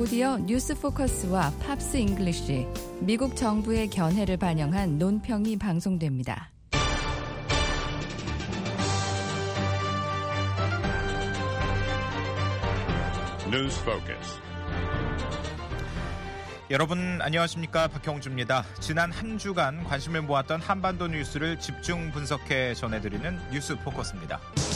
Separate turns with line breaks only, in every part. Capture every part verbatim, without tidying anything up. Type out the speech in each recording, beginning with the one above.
곧이어 뉴스 포커스와 팝스 잉글리쉬, 미국 정부의 견해를 반영한 논평이 방송됩니다.
뉴스 포커스.
여러분 안녕하십니까, 박형주입니다. 지난 한 주간 관심을 모았던 한반도 뉴스를 집중 분석해 전해드리는 뉴스 포커스입니다.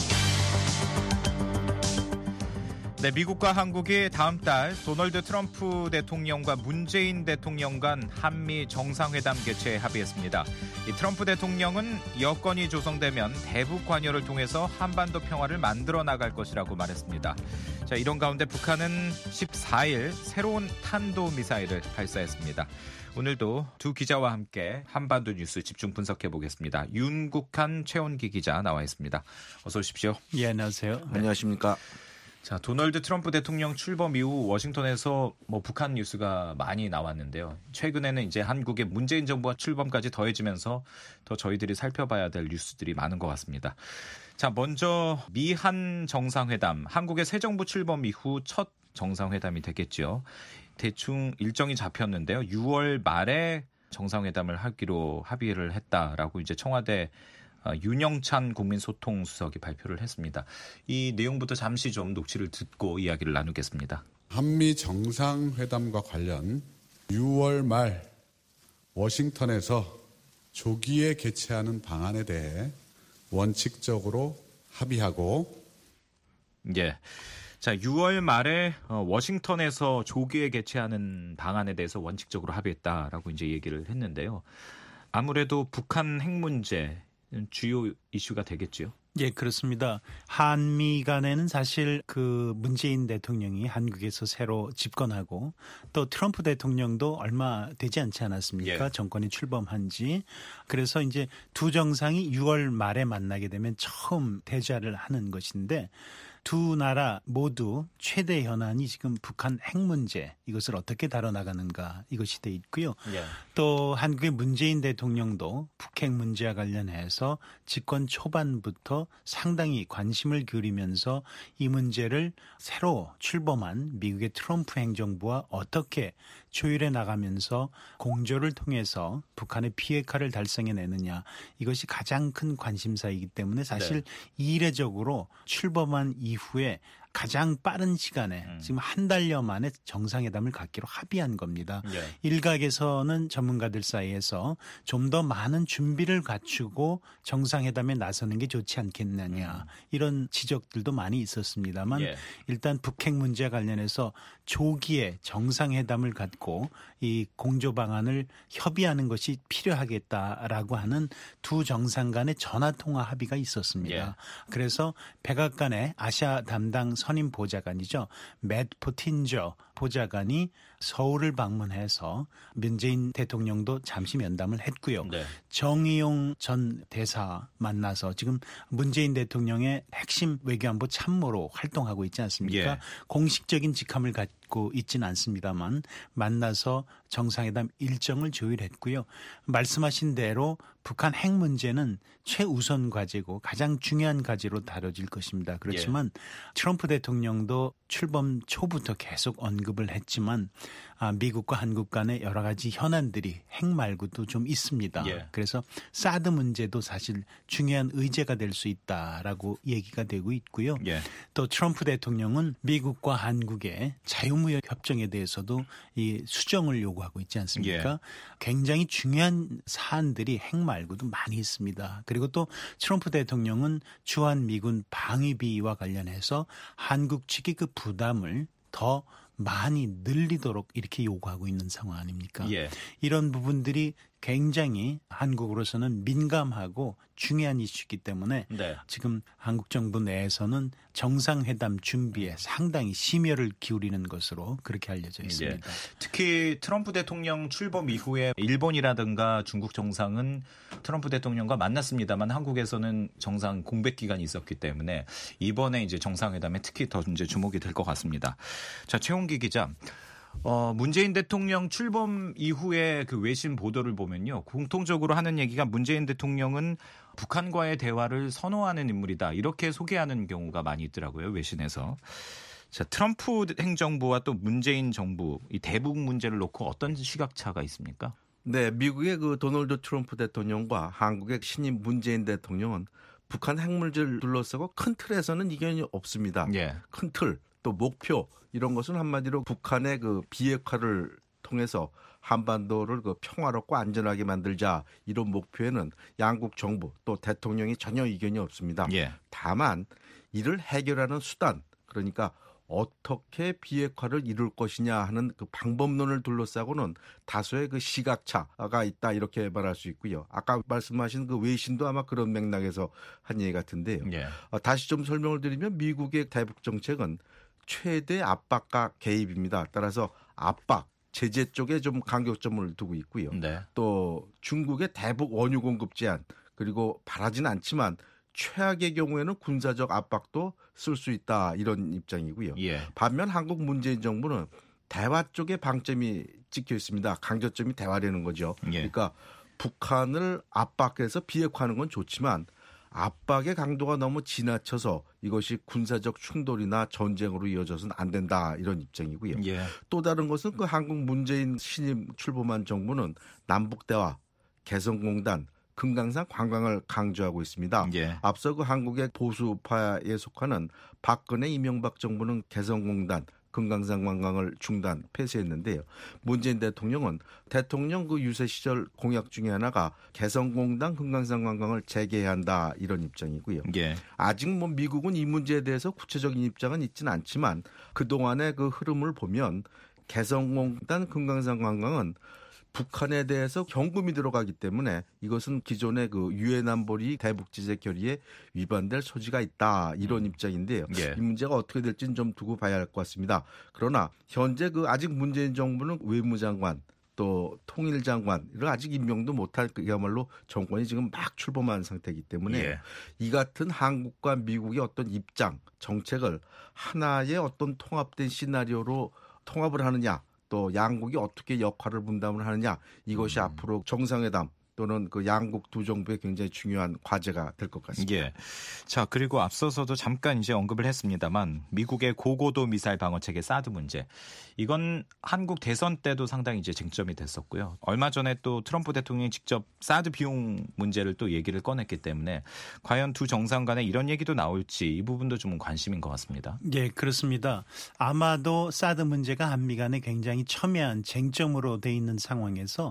네, 미국과 한국이 다음 달 도널드 트럼프 대통령과 문재인 대통령 간 한미 정상회담 개최에 합의했습니다. 이 트럼프 대통령은 여건이 조성되면 대북 관여를 통해서 한반도 평화를 만들어 나갈 것이라고 말했습니다. 자, 이런 가운데 북한은 십사 일 새로운 탄도미사일을 발사했습니다. 오늘도 두 기자와 함께 한반도 뉴스 집중 분석해 보겠습니다. 윤국한 최원기 기자 나와 있습니다. 어서 오십시오.
예, 안녕하세요.
네. 안녕하십니까.
자, 도널드 트럼프 대통령 출범 이후 워싱턴에서 뭐 북한 뉴스가 많이 나왔는데요. 최근에는 이제 한국의 문재인 정부와 출범까지 더해지면서 더 저희들이 살펴봐야 될 뉴스들이 많은 것 같습니다. 자, 먼저 미한 정상회담, 한국의 새 정부 출범 이후 첫 정상회담이 되겠죠. 대충 일정이 잡혔는데요. 유월 말에 정상회담을 하기로 합의를 했다라고 이제 청와대 윤영찬 국민소통수석이 발표를 했습니다. 이 내용부터 잠시 좀 녹취를 듣고 이야기를 나누겠습니다.
한미 정상회담과 관련 유월 말 워싱턴에서 조기에 개최하는 방안에 대해 원칙적으로 합의하고,
예. 자, 유월 말에 워싱턴에서 조기에 개최하는 방안에 대해서 원칙적으로 합의했다라고 이제 얘기를 했는데요. 아무래도 북한 핵 문제 주요 이슈가 되겠죠.
예, 그렇습니다. 한미 간에는 사실 그 문재인 대통령이 한국에서 새로 집권하고 또 트럼프 대통령도 얼마 되지 않지 않았습니까? 예. 정권이 출범한 지. 그래서 이제 두 정상이 유월 말에 만나게 되면 처음 대자를 하는 것인데, 두 나라 모두 최대 현안이 지금 북한 핵 문제, 이것을 어떻게 다뤄나가는가, 이것이 돼 있고요. 예. 또 한국의 문재인 대통령도 북핵 문제와 관련해서 집권 초반부터 상당히 관심을 기울이면서 이 문제를 새로 출범한 미국의 트럼프 행정부와 어떻게 조율해 나가면서 공조를 통해서 북한의 비핵화를 달성해내느냐, 이것이 가장 큰 관심사이기 때문에 사실 네. 이례적으로 출범한 이후에 가장 빠른 시간에 음. 지금 한 달여 만에 정상회담을 갖기로 합의한 겁니다. 예. 일각에서는 전문가들 사이에서 좀 더 많은 준비를 갖추고 정상회담에 나서는 게 좋지 않겠느냐, 음. 이런 지적들도 많이 있었습니다만 예. 일단 북핵 문제와 관련해서 조기에 정상회담을 갖고 이 공조 방안을 협의하는 것이 필요하겠다라고 하는 두 정상 간의 전화통화 합의가 있었습니다. 예. 그래서 백악관의 아시아 담당 선임 보좌관이죠. 맷 포틴저 보좌관이 서울을 방문해서 문재인 대통령도 잠시 면담을 했고요. 네. 정의용 전 대사 만나서 지금 문재인 대통령의 핵심 외교안보 참모로 활동하고 있지 않습니까? 예. 공식적인 직함을 갖고 있지는 않습니다만 만나서 정상회담 일정을 조율했고요. 말씀하신 대로 북한 핵 문제는 최우선 과제고 가장 중요한 과제로 다뤄질 것입니다. 그렇지만 예. 트럼프 대통령도 출범 초부터 계속 언급을 했지만 아, 미국과 한국 간의 여러 가지 현안들이 핵 말고도 좀 있습니다. 예. 그래서 사드 문제도 사실 중요한 의제가 될 수 있다라고 얘기가 되고 있고요. 예. 또 트럼프 대통령은 미국과 한국의 자유무역 협정에 대해서도 이 수정을 요구하고 있지 않습니까? 예. 굉장히 중요한 사안들이 핵 말고도 많이 있습니다. 그리고 또 트럼프 대통령은 주한미군 방위비와 관련해서 한국 측의 그 부담을 더 많이 늘리도록 이렇게 요구하고 있는 상황 아닙니까? 예. 이런 부분들이 굉장히 한국으로서는 민감하고 중요한 이슈이기 때문에 네. 지금 한국 정부 내에서는 정상회담 준비에 상당히 심혈을 기울이는 것으로 그렇게 알려져 있습니다.
네. 특히 트럼프 대통령 출범 이후에 일본이라든가 중국 정상은 트럼프 대통령과 만났습니다만 한국에서는 정상 공백 기간이 있었기 때문에 이번에 이제 정상회담에 특히 더 이제 주목이 될 것 같습니다. 자, 최홍기 기자. 어, 문재인 대통령 출범 이후에 그 외신 보도를 보면요. 공통적으로 하는 얘기가 문재인 대통령은 북한과의 대화를 선호하는 인물이다. 이렇게 소개하는 경우가 많이 있더라고요. 외신에서. 자, 트럼프 행정부와 또 문재인 정부 이 대북 문제를 놓고 어떤 시각차가 있습니까?
네, 미국의 그 도널드 트럼프 대통령과 한국의 신임 문재인 대통령은 북한 핵 문제를 둘러싸고 큰 틀에서는 이견이 없습니다.
예.
큰 틀, 또 목표 이런 것은 한마디로 북한의 그 비핵화를 통해서 한반도를 그 평화롭고 안전하게 만들자 이런 목표에는 양국 정부 또 대통령이 전혀 이견이 없습니다.
예.
다만 이를 해결하는 수단 그러니까 어떻게 비핵화를 이룰 것이냐 하는 그 방법론을 둘러싸고는 다소의 그 시각차가 있다 이렇게 말할 수 있고요. 아까 말씀하신 그 외신도 아마 그런 맥락에서 한 얘기 같은데요.
예.
어, 다시 좀 설명을 드리면 미국의 대북 정책은 최대 압박과 개입입니다. 따라서 압박, 제재 쪽에 좀 간격점을 두고 있고요.
네.
또 중국의 대북 원유 공급 제한 그리고 바라진 않지만 최악의 경우에는 군사적 압박도 쓸 수 있다 이런 입장이고요.
예.
반면 한국 문재인 정부는 대화 쪽에 방점이 찍혀 있습니다. 강조점이 대화라는 거죠.
예.
그러니까 북한을 압박해서 비핵화하는 건 좋지만 압박의 강도가 너무 지나쳐서 이것이 군사적 충돌이나 전쟁으로 이어져서는 안 된다 이런 입장이고요.
예.
또 다른 것은 그 한국 문재인 신임 출범한 정부는 남북대화, 개성공단, 금강산 관광을 강조하고 있습니다.
예.
앞서 그 한국의 보수파에 속하는 박근혜 이명박 정부는 개성공단, 금강산 관광을 중단, 폐쇄했는데요. 문재인 대통령은 대통령 그 유세 시절 공약 중에 하나가 개성공단, 금강산 관광을 재개해야 한다 이런 입장이고요.
예.
아직 뭐 미국은 이 문제에 대해서 구체적인 입장은 있지는 않지만 그동안의 그 흐름을 보면 개성공단, 금강산 관광은 북한에 대해서 경금이 들어가기 때문에 이것은 기존의 그 유엔 안보리 대북 제재 결의에 위반될 소지가 있다 이런
음.
입장인데요.
예.
이 문제가 어떻게 될지는 좀 두고 봐야 할 것 같습니다. 그러나 현재 그 아직 문재인 정부는 외무장관 또 통일장관을 아직 임명도 못할 그야말로 정권이 지금 막 출범한 상태이기 때문에
예.
이 같은 한국과 미국의 어떤 입장, 정책을 하나의 어떤 통합된 시나리오로 통합을 하느냐 또 양국이 어떻게 역할을 분담을 하느냐 이것이
음.
앞으로 정상회담 또는 그 양국 두 정부의 굉장히 중요한 과제가 될 것 같습니다.
예. 자, 그리고 앞서서도 잠깐 이제 언급을 했습니다만 미국의 고고도 미사일 방어 체계 사드 문제. 이건 한국 대선 때도 상당히 이제 쟁점이 됐었고요. 얼마 전에 또 트럼프 대통령이 직접 사드 비용 문제를 또 얘기를 꺼냈기 때문에 과연 두 정상 간에 이런 얘기도 나올지 이 부분도 좀 관심인 것 같습니다.
예, 그렇습니다. 아마도 사드 문제가 한미 간에 굉장히 첨예한 쟁점으로 돼 있는 상황에서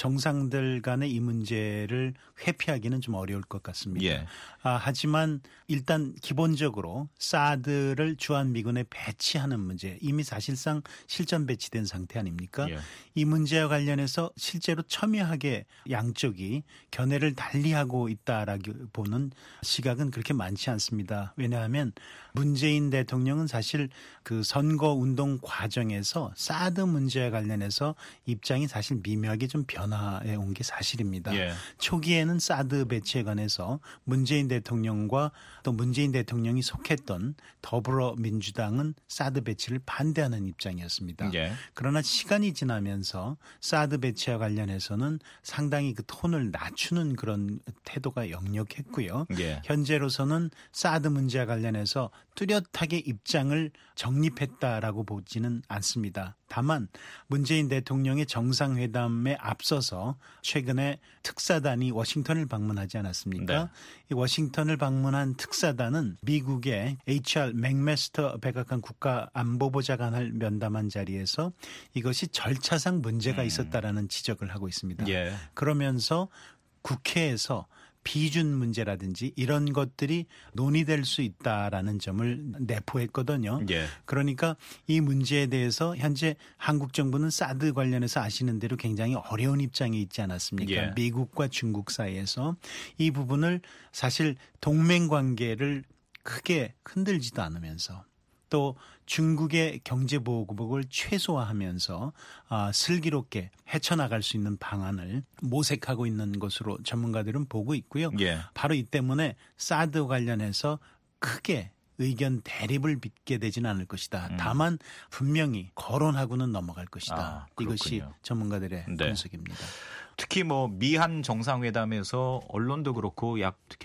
정상들 간의 이 문제를 회피하기는 좀 어려울 것 같습니다.
예.
아, 하지만 일단 기본적으로 사드를 주한미군에 배치하는 문제 이미 사실상 실전 배치된 상태 아닙니까?
예.
이 문제와 관련해서 실제로 첨예하게 양쪽이 견해를 달리하고 있다라고 보는 시각은 그렇게 많지 않습니다. 왜냐하면 문재인 대통령은 사실 그 선거 운동 과정에서 사드 문제와 관련해서 입장이 사실 미묘하게 좀 변화해 온 게 사실입니다.
예.
초기에는 사드 배치에 관해서 문재인 대통령과 또 문재인 대통령이 속했던 더불어민주당은 사드 배치를 반대하는 입장이었습니다.
예.
그러나 시간이 지나면서 사드 배치와 관련해서는 상당히 그 톤을 낮추는 그런 태도가 역력했고요.
예.
현재로서는 사드 문제와 관련해서 뚜렷하게 입장을 정립했다라고 보지는 않습니다. 다만 문재인 대통령의 정상회담에 앞서서 최근에 특사단이 워싱턴을 방문하지 않았습니까?
네.
이 워싱턴을 방문한 특사단은 미국의 에이치알 맥메스터 백악관 국가안보보좌관을 면담한 자리에서 이것이 절차상 문제가 있었다라는 지적을 하고 있습니다.
예.
그러면서 국회에서 비준 문제라든지 이런 것들이 논의될 수 있다라는 점을 내포했거든요.
예.
그러니까 이 문제에 대해서 현재 한국 정부는 사드 관련해서 아시는 대로 굉장히 어려운 입장에 있지 않았습니까?
예.
미국과 중국 사이에서 이 부분을 사실 동맹 관계를 크게 흔들지도 않으면서 또 중국의 경제보복을 최소화하면서 아, 슬기롭게 헤쳐나갈 수 있는 방안을 모색하고 있는 것으로 전문가들은 보고 있고요.
예.
바로 이 때문에 사드 관련해서 크게 의견 대립을 빚게 되지는 않을 것이다.
음.
다만 분명히 거론하고는 넘어갈 것이다.
아,
이것이
그렇군요.
전문가들의
네.
분석입니다.
특히 뭐 미한 정상회담에서 언론도 그렇고 약 특히 한국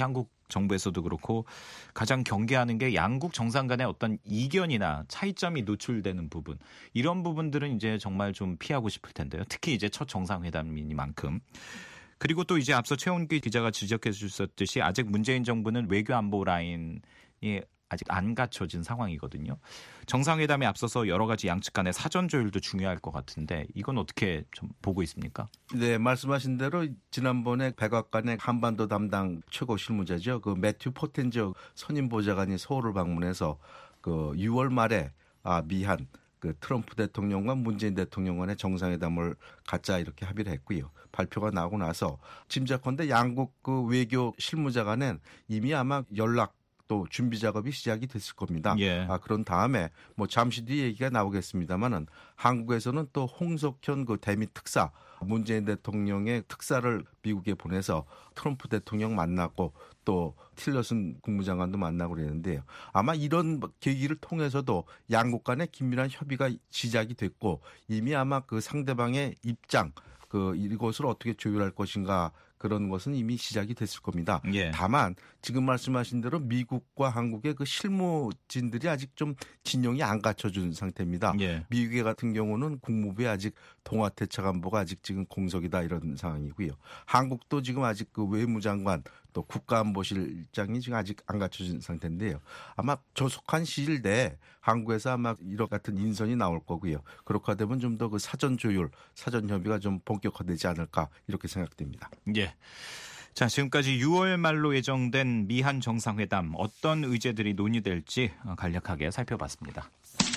정부에서도 그렇고 가장 경계하는 게 양국 정상 간의 어떤 이견이나 차이점이 노출되는 부분. 이런 부분들은 이제 정말 좀 피하고 싶을 텐데요. 특히 이제 첫 정상회담이니만큼. 그리고 또 이제 앞서 최원기 기자가 지적해 주셨듯이 아직 문재인 정부는 외교 안보 라인이 아직 안 갖춰진 상황이거든요. 정상회담에 앞서서 여러 가지 양측 간의 사전 조율도 중요할 것 같은데 이건 어떻게 좀 보고 있습니까?
네, 말씀하신 대로 지난번에 백악관의 한반도 담당 최고 실무자죠. 그 매튜 포텐저 선임 보좌관이 서울을 방문해서 그 유월 말에 아, 미한 그 트럼프 대통령과 문재인 대통령 간의 정상회담을 갖자 이렇게 합의를 했고요. 발표가 나오고 나서 짐작컨대 양국 그 외교 실무자 간엔 이미 아마 연락 또 준비 작업이 시작이 됐을 겁니다.
예.
아, 그런 다음에 뭐 잠시 뒤에 얘기가 나오겠습니다만은 한국에서는 또 홍석현 그 대미 특사 문재인 대통령의 특사를 미국에 보내서 트럼프 대통령 만났고 또 틸러슨 국무장관도 만나고 그랬는데요. 아마 이런 계기를 통해서도 양국 간의 긴밀한 협의가 시작이 됐고 이미 아마 그 상대방의 입장 그 이것을 어떻게 조율할 것인가 그런 것은 이미 시작이 됐을 겁니다.
예.
다만 지금 말씀하신 대로 미국과 한국의 그 실무진들이 아직 좀 진영이 안 갖춰준 상태입니다.
예.
미국의 같은 경우는 국무부에 아직 동아태차관보가 아직 지금 공석이다 이런 상황이고요. 한국도 지금 아직 그 외무장관 또 국가안보실장이 지금 아직 안 갖춰진 상태인데요. 아마 조속한 시일 내에 한국에서 아마 이런 같은 인선이 나올 거고요. 그렇게 되면 좀 더 그 사전 조율, 사전 협의가 좀 본격화되지 않을까 이렇게 생각됩니다.
예. 자, 지금까지 유월 말로 예정된 미한 정상회담 어떤 의제들이 논의될지 간략하게 살펴봤습니다.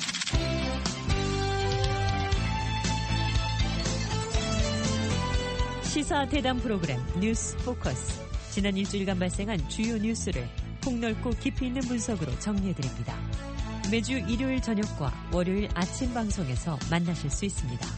시사 대담 프로그램 뉴스 포커스. 지난 일주일간 발생한 주요 뉴스를 폭넓고 깊이 있는 분석으로 정리해드립니다. 매주 일요일 저녁과 월요일 아침 방송에서 만나실 수 있습니다.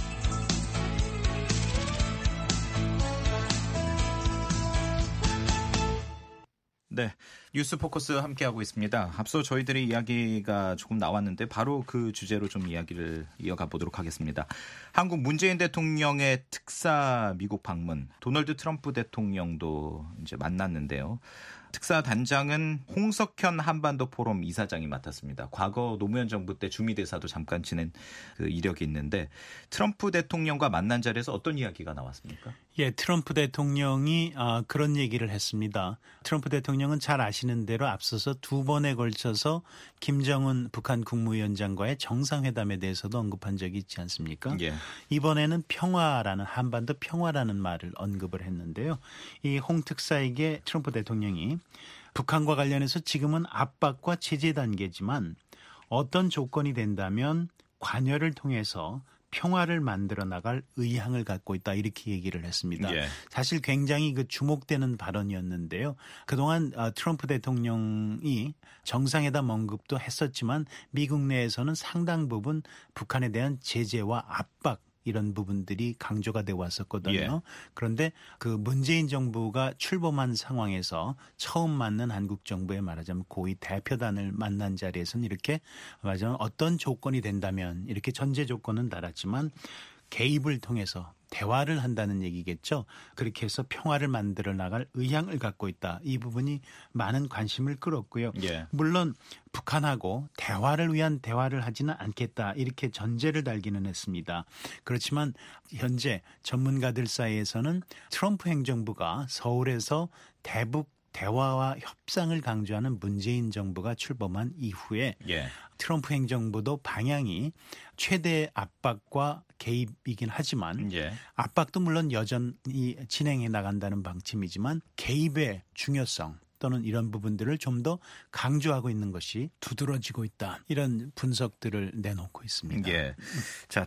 네, 뉴스 포커스 함께하고 있습니다. 앞서 저희들이 이야기가 조금 나왔는데 바로 그 주제로 좀 이야기를 이어가 보도록 하겠습니다. 한국 문재인 대통령의 특사 미국 방문, 도널드 트럼프 대통령도 이제 만났는데요. 특사 단장은 홍석현 한반도 포럼 이사장이 맡았습니다. 과거 노무현 정부 때 주미대사도 잠깐 지낸 그 이력이 있는데 트럼프 대통령과 만난 자리에서 어떤 이야기가 나왔습니까?
예, 트럼프 대통령이 아, 그런 얘기를 했습니다. 트럼프 대통령은 잘 아시는 대로 앞서서 두 번에 걸쳐서 김정은 북한 국무위원장과의 정상회담에 대해서도 언급한 적이 있지 않습니까?
예.
이번에는 평화라는 한반도 평화라는 말을 언급을 했는데요. 이 홍 특사에게 트럼프 대통령이 북한과 관련해서 지금은 압박과 제재 단계지만 어떤 조건이 된다면 관여를 통해서 평화를 만들어 나갈 의향을 갖고 있다 이렇게 얘기를 했습니다.
예.
사실 굉장히 그 주목되는 발언이었는데요. 그동안 트럼프 대통령이 정상회담 언급도 했었지만 미국 내에서는 상당 부분 북한에 대한 제재와 압박 이런 부분들이 강조가 되어 왔었거든요.
예.
그런데 그 문재인 정부가 출범한 상황에서 처음 만난 한국 정부의 말하자면 고위 대표단을 만난 자리에서는 이렇게 말하자면 어떤 조건이 된다면 이렇게 전제 조건은 달았지만 개입을 통해서 대화를 한다는 얘기겠죠. 그렇게 해서 평화를 만들어 나갈 의향을 갖고 있다. 이 부분이 많은 관심을 끌었고요.
예.
물론 북한하고 대화를 위한 대화를 하지는 않겠다. 이렇게 전제를 달기는 했습니다. 그렇지만 현재 전문가들 사이에서는 트럼프 행정부가 서울에서 대북 대화와 협상을 강조하는 문재인 정부가 출범한 이후에
예.
트럼프 행정부도 방향이 최대 압박과 개입이긴 하지만
예.
압박도 물론 여전히 진행해 나간다는 방침이지만 개입의 중요성 또는 이런 부분들을 좀 더 강조하고 있는 것이 두드러지고 있다. 이런 분석들을 내놓고 있습니다.
예. 자,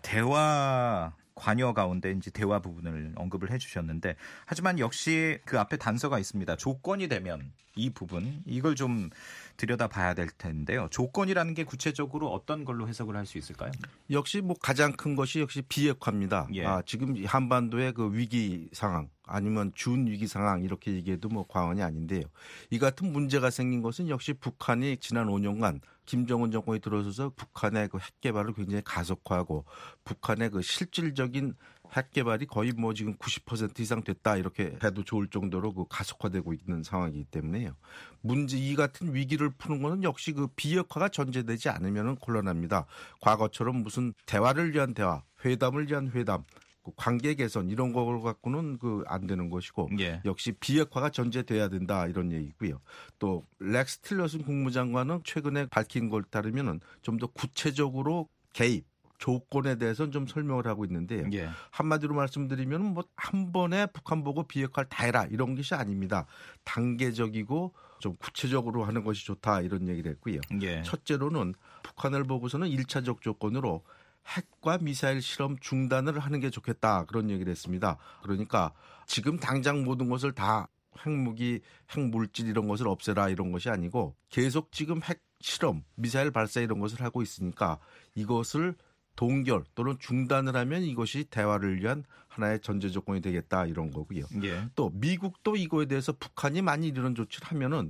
대화 관여 가운데 이제 대화 부분을 언급을 해주셨는데 하지만 역시 그 앞에 단서가 있습니다. 조건이 되면 이 부분 이걸 좀 들여다봐야 될 텐데요. 조건이라는 게 구체적으로 어떤 걸로 해석을 할 수 있을까요?
역시 뭐 가장 큰 것이 역시 비핵화입니다.
예.
아, 지금 한반도의 그 위기 상황 아니면 준 위기 상황 이렇게 얘기해도 뭐 과언이 아닌데요. 이 같은 문제가 생긴 것은 역시 북한이 지난 오 년간 김정은 정권이 들어서서 북한의 그 핵 개발을 굉장히 가속화하고 북한의 그 실질적인 핵 개발이 거의 뭐 지금 구십 퍼센트 이상 됐다 이렇게 해도 좋을 정도로 그 가속화되고 있는 상황이기 때문에요. 문제 이 같은 위기를 푸는 것은 역시 그 비핵화가 전제되지 않으면 곤란합니다. 과거처럼 무슨 대화를 위한 대화, 회담을 위한 회담, 관계 개선 이런 걸 갖고는 그 안 되는 것이고
예.
역시 비핵화가 전제돼야 된다 이런 얘기고요. 또 렉스 틸러슨 국무장관은 최근에 밝힌 걸 따르면은 좀 더 구체적으로 개입 조건에 대해서는 좀 설명을 하고 있는데요.
예.
한마디로 말씀드리면 뭐 한 번에 북한 보고 비핵화를 다 해라 이런 것이 아닙니다. 단계적이고 좀 구체적으로 하는 것이 좋다 이런 얘기를 했고요.
예.
첫째로는 북한을 보고서는 일차적 조건으로 핵과 미사일 실험 중단을 하는 게 좋겠다 그런 얘기를 했습니다. 그러니까 지금 당장 모든 것을 다 핵무기, 핵물질 이런 것을 없애라 이런 것이 아니고 계속 지금 핵 실험, 미사일 발사 이런 것을 하고 있으니까 이것을 동결 또는 중단을 하면 이것이 대화를 위한 하나의 전제 조건이 되겠다 이런 거고요.
예.
또 미국도 이거에 대해서 북한이 많이 이런 조치를 하면은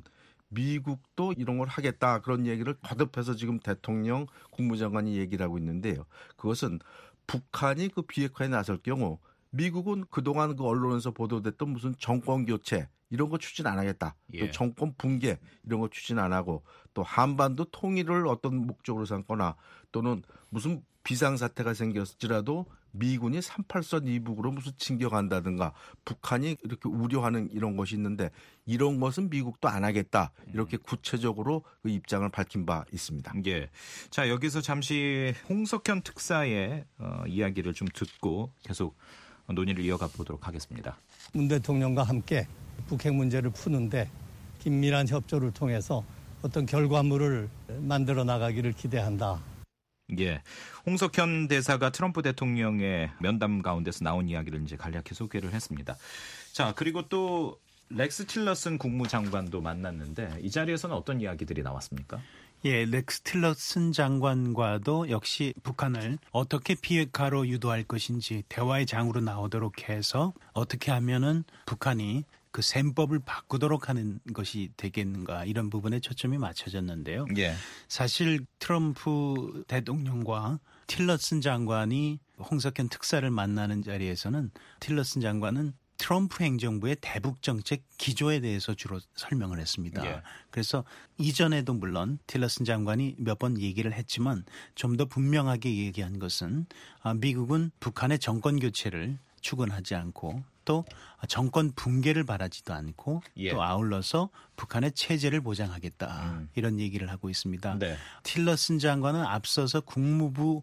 미국도 이런 걸 하겠다 그런 얘기를 거듭해서 지금 대통령 국무장관이 얘기를 하고 있는데요. 그것은 북한이 그 비핵화에 나설 경우 미국은 그동안 그 언론에서 보도됐던 무슨 정권 교체 이런 거 추진 안 하겠다.
예.
또 정권 붕괴 이런 거 추진 안 하고 또 한반도 통일을 어떤 목적으로 삼거나 또는 무슨 비상사태가 생겼을지라도 미군이 삼팔선 이북으로 무슨 진격한다든가 북한이 이렇게 우려하는 이런 것이 있는데 이런 것은 미국도 안 하겠다. 이렇게 구체적으로 그 입장을 밝힌 바 있습니다.
예. 자, 여기서 잠시 홍석현 특사의 어, 이야기를 좀 듣고 계속 논의를 이어가 보도록 하겠습니다.
문 대통령과 함께 북핵 문제를 푸는데 긴밀한 협조를 통해서 어떤 결과물을 만들어 나가기를 기대한다.
예, 홍석현 대사가 트럼프 대통령의 면담 가운데서 나온 이야기를 이제 간략히 소개를 했습니다. 자, 그리고 또 렉스 틸러슨 국무장관도 만났는데 이 자리에서는 어떤 이야기들이 나왔습니까?
예, 렉스 틸러슨 장관과도 역시 북한을 어떻게 비핵화로 유도할 것인지 대화의 장으로 나오도록 해서 어떻게 하면은 북한이 그 셈법을 바꾸도록 하는 것이 되겠는가 이런 부분에 초점이 맞춰졌는데요.
예.
사실 트럼프 대통령과 틸러슨 장관이 홍석현 특사를 만나는 자리에서는 틸러슨 장관은 트럼프 행정부의 대북 정책 기조에 대해서 주로 설명을 했습니다.
예.
그래서 이전에도 물론 틸러슨 장관이 몇 번 얘기를 했지만 좀 더 분명하게 얘기한 것은 미국은 북한의 정권 교체를 추근하지 않고 또 정권 붕괴를 바라지도 않고
예.
또 아울러서 북한의 체제를 보장하겠다.
음.
이런 얘기를 하고 있습니다.
네.
틸러슨 장관은 앞서서 국무부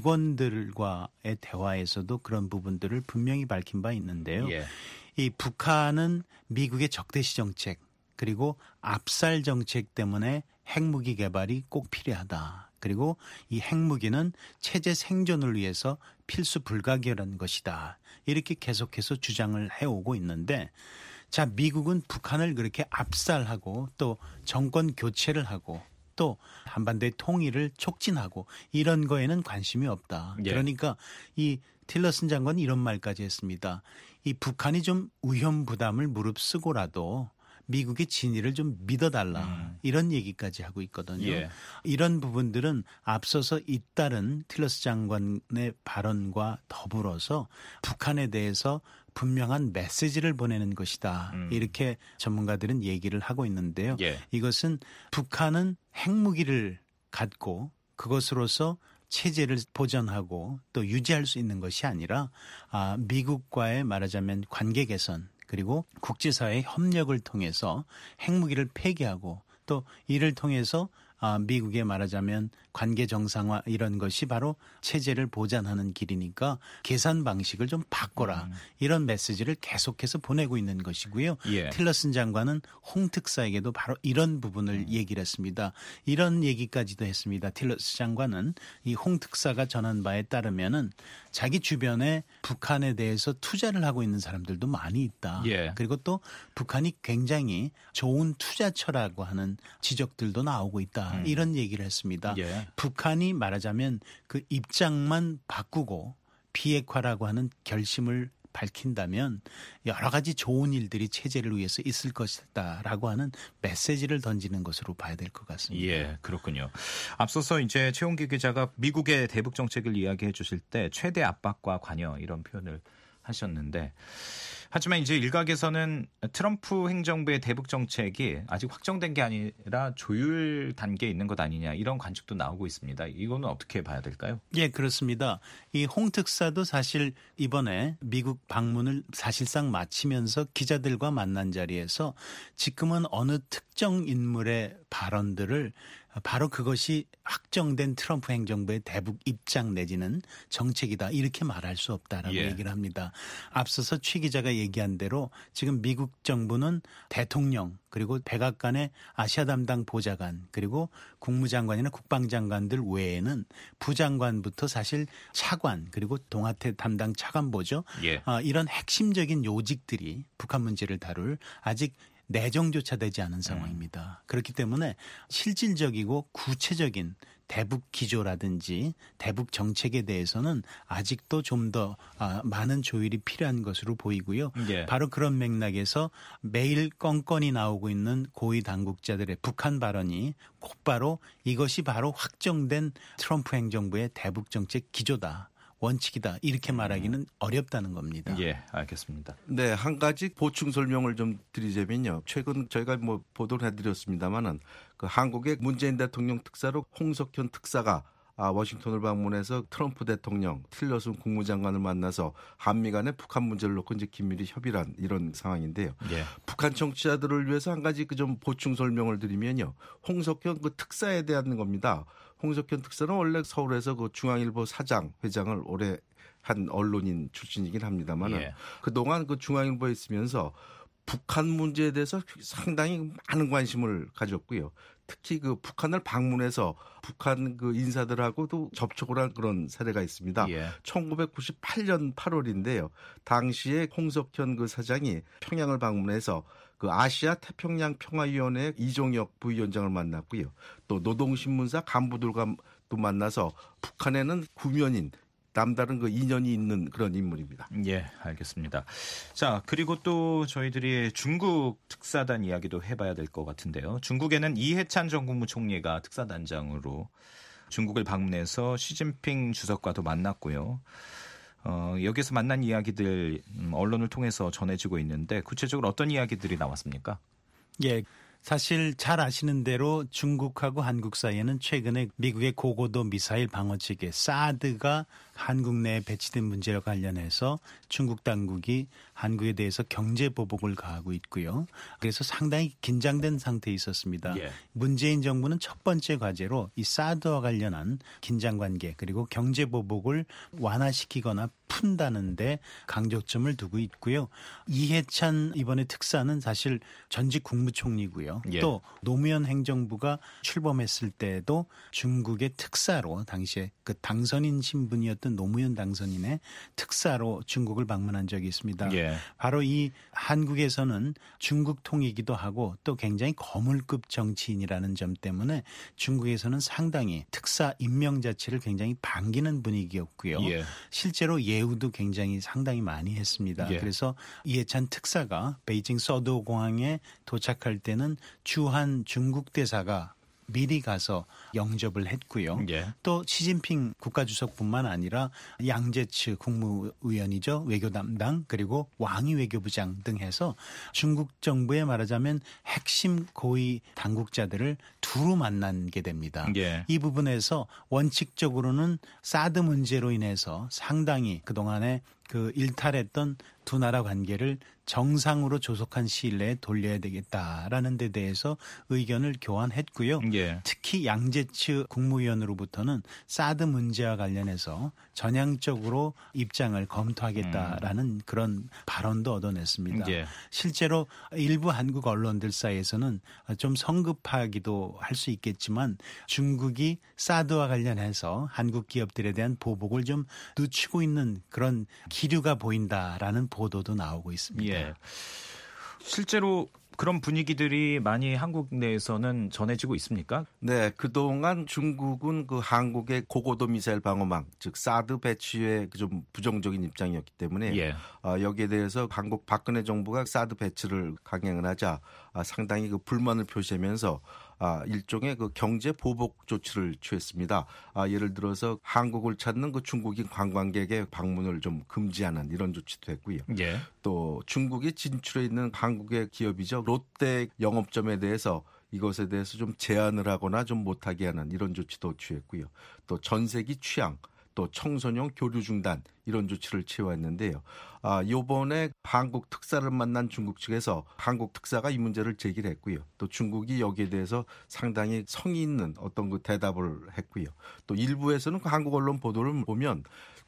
직원들과의 대화에서도 그런 부분들을 분명히 밝힌 바 있는데요.
예.
이 북한은 미국의 적대시 정책 그리고 압살 정책 때문에 핵무기 개발이 꼭 필요하다. 그리고 이 핵무기는 체제 생존을 위해서 필수 불가결한 것이다. 이렇게 계속해서 주장을 해오고 있는데 자, 미국은 북한을 그렇게 압살하고 또 정권 교체를 하고 또 한반도의 통일을 촉진하고 이런 거에는 관심이 없다.
예.
그러니까 이 틸러슨 장관이 이런 말까지 했습니다. 이 북한이 좀 위험 부담을 무릅쓰고라도 미국의 진위를 좀 믿어달라. 음. 이런 얘기까지 하고 있거든요.
예.
이런 부분들은 앞서서 잇따른 틸러슨 장관의 발언과 더불어서 북한에 대해서 분명한 메시지를 보내는 것이다. 음. 이렇게 전문가들은 얘기를 하고 있는데요.
예.
이것은 북한은 핵무기를 갖고 그것으로서 체제를 보전하고 또 유지할 수 있는 것이 아니라 아, 미국과의 말하자면 관계 개선 그리고 국제사회의 협력을 통해서 핵무기를 폐기하고 또 이를 통해서 미국에 말하자면 관계 정상화 이런 것이 바로 체제를 보장하는 길이니까 계산 방식을 좀 바꿔라. 음. 이런 메시지를 계속해서 보내고 있는 것이고요.
예.
틸러슨 장관은 홍 특사에게도 바로 이런 부분을 음. 얘기를 했습니다. 이런 얘기까지도 했습니다. 틸러슨 장관은 이 홍 특사가 전한 바에 따르면은 자기 주변에 북한에 대해서 투자를 하고 있는 사람들도 많이 있다.
예.
그리고 또 북한이 굉장히 좋은 투자처라고 하는 지적들도 나오고 있다. 음. 이런 얘기를 했습니다.
예.
북한이 말하자면 그 입장만 바꾸고 비핵화라고 하는 결심을 밝힌다면 여러 가지 좋은 일들이 체제를 위해서 있을 것이다라고 하는 메시지를 던지는 것으로 봐야 될 것 같습니다.
예, 그렇군요. 앞서서 이제 최홍기 기자가 미국의 대북 정책을 이야기해 주실 때 최대 압박과 관여 이런 표현을 하셨는데 하지만 이제 일각에서는 트럼프 행정부의 대북 정책이 아직 확정된 게 아니라 조율 단계에 있는 것 아니냐 이런 관측도 나오고 있습니다. 이거는 어떻게 봐야 될까요?
예, 그렇습니다. 이 홍 특사도 사실 이번에 미국 방문을 사실상 마치면서 기자들과 만난 자리에서 지금은 어느 특정 인물의 발언들을 바로 그것이 확정된 트럼프 행정부의 대북 입장 내지는 정책이다 이렇게 말할 수 없다라고 예. 얘기를 합니다. 앞서서 최 기자가 얘기한 대로 지금 미국 정부는 대통령 그리고 백악관의 아시아 담당 보좌관 그리고 국무장관이나 국방장관들 외에는 부장관부터 사실 차관 그리고 동아태 담당 차관보죠. 예. 어, 이런 핵심적인 요직들이 북한 문제를 다룰 아직 내정조차 되지 않은 상황입니다. 그렇기 때문에 실질적이고 구체적인 대북 기조라든지 대북 정책에 대해서는 아직도 좀 더 많은 조율이 필요한 것으로 보이고요. 예. 바로 그런 맥락에서 매일 건건이 나오고 있는 고위 당국자들의 북한 발언이 곧바로 이것이 바로 확정된 트럼프 행정부의 대북 정책 기조다. 원칙이다 이렇게 말하기는 어렵다는 겁니다.
예, 알겠습니다.
네, 한 가지 보충 설명을 좀 드리자면요. 최근 저희가 뭐 보도를 해드렸습니다만은 그 한국의 문재인 대통령 특사로 홍석현 특사가 아, 워싱턴을 방문해서 트럼프 대통령, 틸러슨 국무장관을 만나서 한미 간의 북한 문제를 놓고 이제 긴밀히 협의를 한 이런 상황인데요. 예. 북한 청취자들을 위해서 한 가지 그 좀 보충 설명을 드리면요. 홍석현 그 특사에 대한 겁니다. 홍석현 특사는 원래 서울에서 그 중앙일보 사장, 회장을 오래 한 언론인 출신이긴 합니다만은 예. 그동안 그 중앙일보에 있으면서 북한 문제에 대해서 상당히 많은 관심을 가졌고요. 특히 그 북한을 방문해서 북한 그 인사들하고도 접촉을 한 그런 사례가 있습니다. 예. 천구백구십팔 년 팔월인데요. 당시에 홍석현 그 사장이 평양을 방문해서 그 아시아 태평양 평화위원회 이종혁 부위원장을 만났고요. 또 노동신문사 간부들과 또 만나서 북한에는 구면인 남다른 그 인연이 있는 그런 인물입니다.
예, 알겠습니다. 자, 그리고 또 저희들이 중국 특사단 이야기도 해봐야 될 것 같은데요. 중국에는 이해찬 전 국무총리가 특사단장으로 중국을 방문해서 시진핑 주석과도 만났고요. 어, 여기서 만난 이야기들 음, 언론을 통해서 전해지고 있는데 구체적으로 어떤 이야기들이 나왔습니까?
예. 사실 잘 아시는 대로 중국하고 한국 사이에는 최근에 미국의 고고도 미사일 방어 체계 사드가 한국 내에 배치된 문제와 관련해서 중국 당국이 한국에 대해서 경제 보복을 가하고 있고요. 그래서 상당히 긴장된 상태에 있었습니다. 예. 문재인 정부는 첫 번째 과제로 이 사드와 관련한 긴장 관계 그리고 경제 보복을 완화시키거나 푼다는데 강조점을 두고 있고요. 이해찬 이번에 특사는 사실 전직 국무총리고요. 예. 또 노무현 행정부가 출범했을 때도 중국의 특사로 당시에 그 당선인 신분이었던 노무현 당선인의 특사로 중국을 방문한 적이 있습니다. 예. 바로 이 한국에서는 중국 통이기도 하고 또 굉장히 거물급 정치인이라는 점 때문에 중국에서는 상당히 특사 임명 자체를 굉장히 반기는 분위기였고요. 예. 실제로 예우도 굉장히 상당히 많이 했습니다. 예. 그래서 이해찬 특사가 베이징 서도 공항에 도착할 때는 주한 중국 대사가 미리 가서 영접을 했고요. 예. 또 시진핑 국가주석뿐만 아니라 양제츠 국무위원이죠. 외교 담당 그리고 왕이 외교부장 등 해서 중국 정부에 말하자면 핵심 고위 당국자들을 두루 만나게 됩니다. 예. 이 부분에서 원칙적으로는 사드 문제로 인해서 상당히 그동안에 그 일탈했던 두 나라 관계를 정상으로 조속한 시일 내에 돌려야 되겠다라는 데 대해서 의견을 교환했고요. 예. 특히 양제츠 국무위원으로부터는 사드 문제와 관련해서 전향적으로 입장을 검토하겠다라는 음. 그런 발언도 얻어냈습니다. 예. 실제로 일부 한국 언론들 사이에서는 좀 성급하기도 할 수 있겠지만 중국이 사드와 관련해서 한국 기업들에 대한 보복을 좀 늦추고 있는 그런 기류가 보인다라는 보도도 나오고 있습니다.
예. 실제로 그런 분위기들이 많이 한국 내에서는 전해지고 있습니까?
네, 그동안 중국은 그 한국의 고고도 미사일 방어망, 즉 사드 배치에 좀 부정적인 입장이었기 때문에
예.
어, 여기에 대해서 한국 박근혜 정부가 사드 배치를 강행을 하자 아, 상당히 그 불만을 표시하면서 아, 일종의 그 경제 보복 조치를 취했습니다. 아, 예를 들어서 한국을 찾는 그 중국인 관광객의 방문을 좀 금지하는 이런 조치도 했고요.
예.
또 중국이 진출해 있는 한국의 기업이죠. 롯데 영업점에 대해서 이것에 대해서 좀 제한을 하거나 좀 못하게 하는 이런 조치도 취했고요. 또 전세기 취향, 또 청소년 교류 중단 이런 조치를 취했는데요. 아, 이번에 한국 특사를 만난 중국 측에서 한국 특사가 이 문제를 제기를 했고요. 또 중국이 여기에 대해서 상당히 성의 있는 어떤 그 대답을 했고요. 또 일부에서는 그 한국 언론 보도를 보면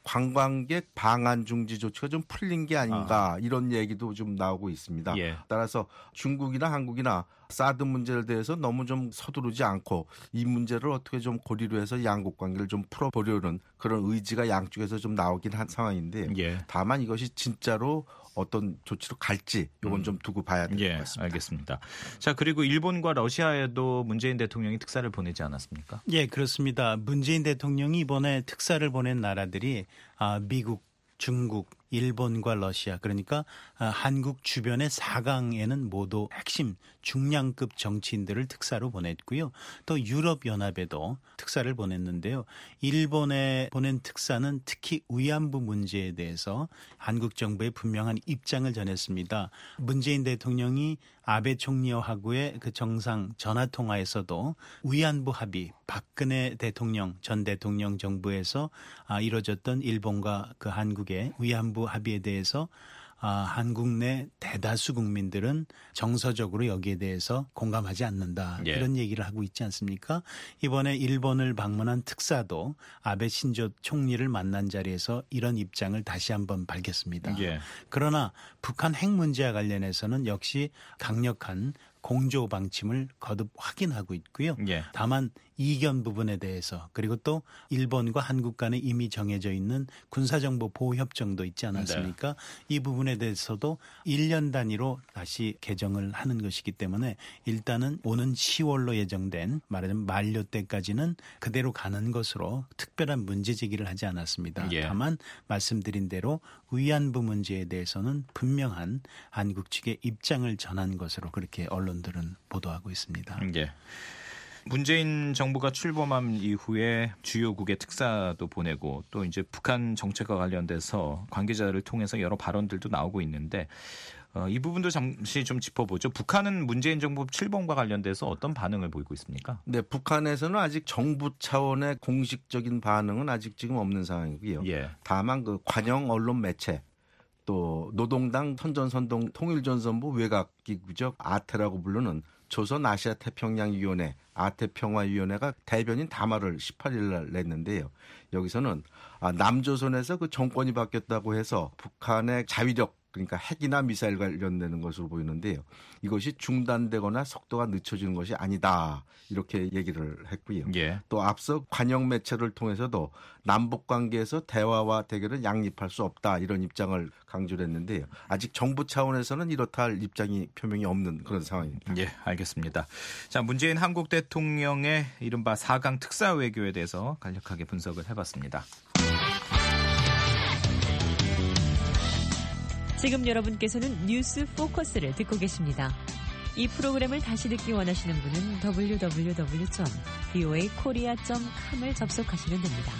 관광객 방한 중지 조치가 좀 풀린 게 아닌가 아. 이런 얘기도 좀 나오고 있습니다. 예. 따라서 중국이나 한국이나 사드 문제에 대해서 너무 좀 서두르지 않고 이 문제를 어떻게 좀 고리로 해서 양국 관계를 좀 풀어보려는 그런 의지가 양쪽에서 좀 나오긴 한 상황인데 예. 다만 이것이 진짜로 어떤 조치로 갈지 이건 음. 좀 두고 봐야 될 것
예,
같습니다.
알겠습니다. 자, 그리고 일본과 러시아에도 문재인 대통령이 특사를 보내지 않았습니까?
예, 그렇습니다. 문재인 대통령이 이번에 특사를 보낸 나라들이 아, 미국, 중국, 일본과 러시아, 그러니까 한국 주변의 사 강에는 모두 핵심 중량급 정치인들을 특사로 보냈고요. 또 유럽연합에도 특사를 보냈는데요. 일본에 보낸 특사는 특히 위안부 문제에 대해서 한국 정부의 분명한 입장을 전했습니다. 문재인 대통령이 아베 총리하고의 그 정상 전화통화에서도 위안부 합의, 박근혜 대통령, 전 대통령 정부에서 이뤄졌던 일본과 그 한국의 위안부 합의에 대해서 아, 한국 내 대다수 국민들은 정서적으로 여기에 대해서 공감하지 않는다. 예. 이런 얘기를 하고 있지 않습니까? 이번에 일본을 방문한 특사도 아베 신조 총리를 만난 자리에서 이런 입장을 다시 한번 밝혔습니다. 예. 그러나 북한 핵 문제와 관련해서는 역시 강력한 공조 방침을 거듭 확인하고 있고요. 예. 다만 이견 부분에 대해서 그리고 또 일본과 한국 간에 이미 정해져 있는 군사정보 보호협정도 있지 않았습니까? 네. 이 부분에 대해서도 일 년 단위로 다시 개정을 하는 것이기 때문에 일단은 오는 시월로 예정된 말하자면 만료 때까지는 그대로 가는 것으로 특별한 문제 제기를 하지 않았습니다. 예. 다만 말씀드린 대로 위안부 문제에 대해서는 분명한 한국 측의 입장을 전한 것으로 그렇게 언론들은 보도하고 있습니다.
예. 문재인 정부가 출범한 이후에 주요국의 특사도 보내고 또 이제 북한 정책과 관련돼서 관계자를 통해서 여러 발언들도 나오고 있는데 어, 이 부분도 잠시 좀 짚어보죠. 북한은 문재인 정부 출범과 관련돼서 어떤 반응을 보이고 있습니까?
네, 북한에서는 아직 정부 차원의 공식적인 반응은 아직 지금 없는 상황이고요. 예. 다만 그 관영 언론 매체 또 노동당 선전선동 통일전선부 외곽기구죠. 아태라고 부르는 조선아시아태평양위원회 아태평화위원회가 대변인 담화를 십팔 일 날 냈는데요. 여기서는 남조선에서 그 정권이 바뀌었다고 해서 북한의 자위력 그러니까 핵이나 미사일 관련되는 것으로 보이는데요. 이것이 중단되거나 속도가 늦춰지는 것이 아니다. 이렇게 얘기를 했고요. 예. 또 앞서 관영 매체를 통해서도 남북 관계에서 대화와 대결은 양립할 수 없다. 이런 입장을 강조를 했는데요. 아직 정부 차원에서는 이렇다 할 입장이 표명이 없는 그런 상황입니다.
예, 알겠습니다. 자, 문재인 한국 대통령의 이른바 사 강 특사 외교에 대해서 간략하게 분석을 해봤습니다.
지금 여러분께서는 뉴스 포커스를 듣고 계십니다. 이 프로그램을 다시 듣기 원하시는 분은 더블유 더블유 더블유 점 브이오에이 코리아 점 컴을 접속하시면 됩니다.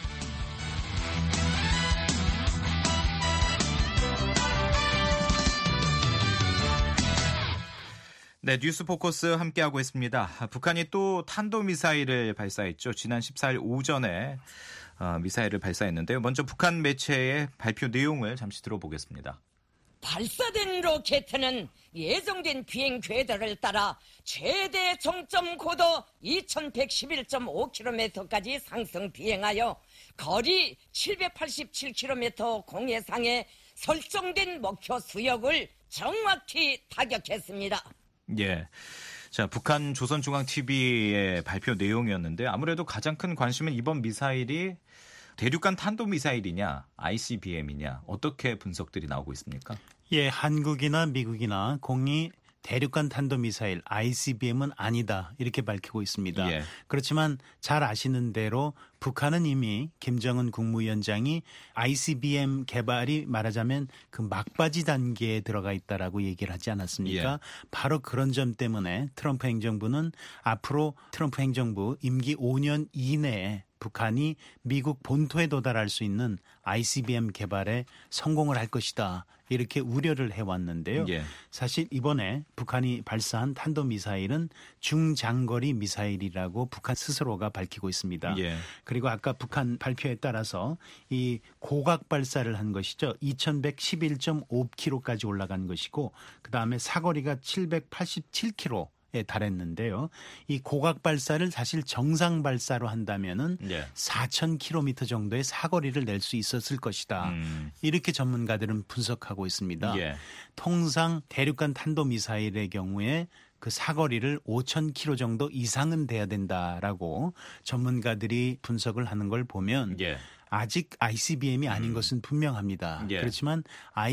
네, 뉴스 포커스 함께하고 있습니다. 북한이 또 탄도미사일을 발사했죠. 지난 십사 일 오전에 미사일을 발사했는데요. 먼저 북한 매체의 발표 내용을 잠시 들어보겠습니다.
발사된 로켓은 예정된 비행 궤도를 따라 최대 정점 고도 이천백십일 점 오 킬로미터까지 상승 비행하여 거리 칠백팔십칠 킬로미터 공해상에 설정된 목표 수역을 정확히 타격했습니다.
예. 자, 북한 조선중앙티비의 발표 내용이었는데 아무래도 가장 큰 관심은 이번 미사일이 대륙간 탄도미사일이냐 아이씨비엠이냐 어떻게 분석들이 나오고 있습니까?
예, 한국이나 미국이나 공이 대륙간 탄도미사일 아이씨비엠은 아니다 이렇게 밝히고 있습니다.
예.
그렇지만 잘 아시는 대로 북한은 이미 김정은 국무위원장이 아이씨비엠 개발이 말하자면 그 막바지 단계에 들어가 있다라고 얘기를 하지 않았습니까? 예. 바로 그런 점 때문에 트럼프 행정부는 앞으로 트럼프 행정부 임기 오 년 이내에 북한이 미국 본토에 도달할 수 있는 아이씨비엠 개발에 성공을 할 것이다. 이렇게 우려를 해왔는데요. 예. 사실 이번에 북한이 발사한 탄도미사일은 중장거리 미사일이라고 북한 스스로가 밝히고 있습니다. 예. 그리고 아까 북한 발표에 따라서 이 고각 발사를 한 것이죠. 이천백십일 점 오 킬로미터까지 올라간 것이고 그다음에 사거리가 칠백팔십칠 킬로미터. 에 달했는데요. 이 고각 발사를 사실 정상 발사로 한다면은 예. 사천 킬로미터 정도의 사거리를 낼 수 있었을 것이다. 음. 이렇게 전문가들은 분석하고 있습니다. 예. 통상 대륙간 탄도미사일의 경우에 그 사거리를 오천 킬로미터 정도 이상은 돼야 된다라고 전문가들이 분석을 하는 걸 보면 예. 아직 아이씨비엠이 아닌 음. 것은 분명합니다. 예. 그렇지만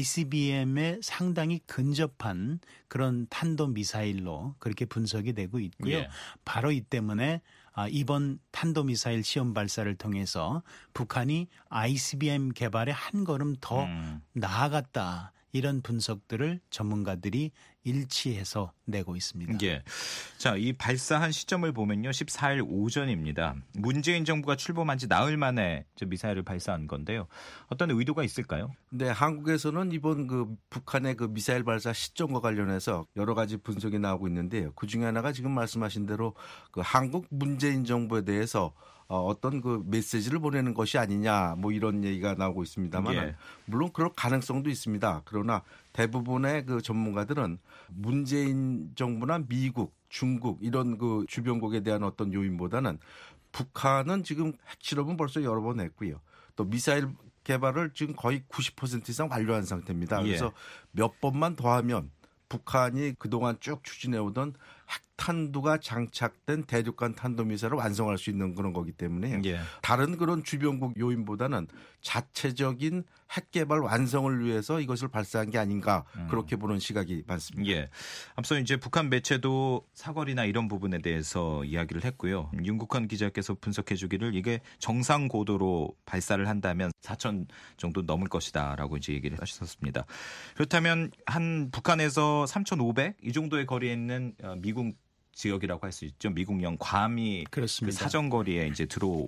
아이씨비엠에 상당히 근접한 그런 탄도미사일로 그렇게 분석이 되고 있고요. 예. 바로 이 때문에 이번 탄도미사일 시험 발사를 통해서 북한이 아이씨비엠 개발에 한 걸음 더 음. 나아갔다. 이런 분석들을 전문가들이 일치해서 내고 있습니다.
예. 자, 이 발사한 시점을 보면요. 십사 일 오전입니다. 문재인 정부가 출범한 지 나흘 만에 미사일을 발사한 건데요. 어떤 의도가 있을까요?
네, 한국에서는 이번 그 북한의 그 미사일 발사 시점과 관련해서 여러 가지 분석이 나오고 있는데요. 그중에 하나가 지금 말씀하신 대로 그 한국 문재인 정부에 대해서 어, 어떤 그 메시지를 보내는 것이 아니냐 뭐 이런 얘기가 나오고 있습니다만 예. 물론 그럴 가능성도 있습니다. 그러나 대부분의 그 전문가들은 문재인 정부나 미국, 중국 이런 그 주변국에 대한 어떤 요인보다는 북한은 지금 핵실험은 벌써 여러 번 했고요. 또 미사일 개발을 지금 거의 구십 퍼센트 이상 완료한 상태입니다. 그래서 예. 몇 번만 더 하면 북한이 그동안 쭉 추진해오던 핵탄두가 장착된 대륙간 탄도미사일을 완성할 수 있는 그런 거기 때문에 예. 다른 그런 주변국 요인보다는 자체적인 핵개발 완성을 위해서 이것을 발사한 게 아닌가 음. 그렇게 보는 시각이 많습니다.
예. 앞서 이제 북한 매체도 사거리나 이런 부분에 대해서 이야기를 했고요. 윤국환 기자께서 분석해 주기를 이게 정상 고도로 발사를 한다면 사천 정도 넘을 것이다라고 이제 얘기를 하셨습니다. 그렇다면 한 북한에서 삼천오백 이 정도의 거리에 있는 미국 지역이라고 할 수 있죠. 미국령 괌이 그 사정거리에 이제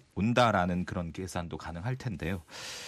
들어온다라는 그런 계산도 가능할 텐데요.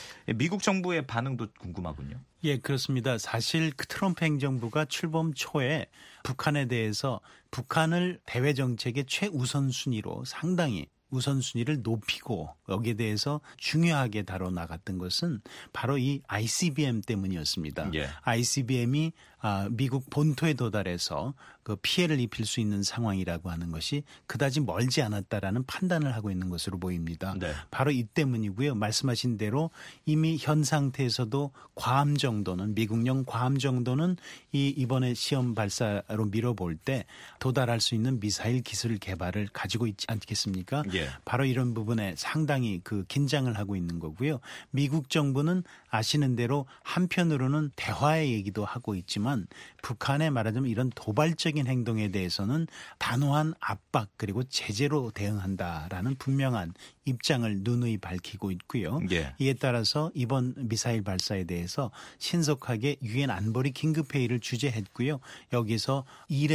미국 정부의 반응도 궁금하군요.
예, 그렇습니다. 사실 그 트럼프 행정부가 출범 초에 북한에 대해서 북한을 대외 정책의 최우선순위로 상당히 우선순위를 높이고 여기에 대해서 중요하게 다뤄나갔던 것은 바로 이 아이씨비엠 때문이었습니다. 예. 아이씨비엠이 미국 본토에 도달해서 그 피해를 입힐 수 있는 상황이라고 하는 것이 그다지 멀지 않았다라는 판단을 하고 있는 것으로 보입니다. 네. 바로 이 때문이고요. 말씀하신 대로 이미 현 상태에서도 괌 정도는 미국령 괌 정도는 이 이번에 시험 발사로 밀어볼 때 도달할 수 있는 미사일 기술 개발을 가지고 있지 않겠습니까? 예. 바로 이런 부분에 상당히 그 긴장을 하고 있는 거고요. 미국 정부는 아시는 대로 한편으로는 대화의 얘기도 하고 있지만 북한에 말하자면 이런 도발적인 행동에 대해서는 단호한 압박 그리고 제재로 대응한다라는 분명한 입장을 누누이 밝히고 있고요. 예. 이에 따라서 이번 미사일 발사에 대해서 신속하게 유엔 안보리 긴급회의를 주재했고요. 여기서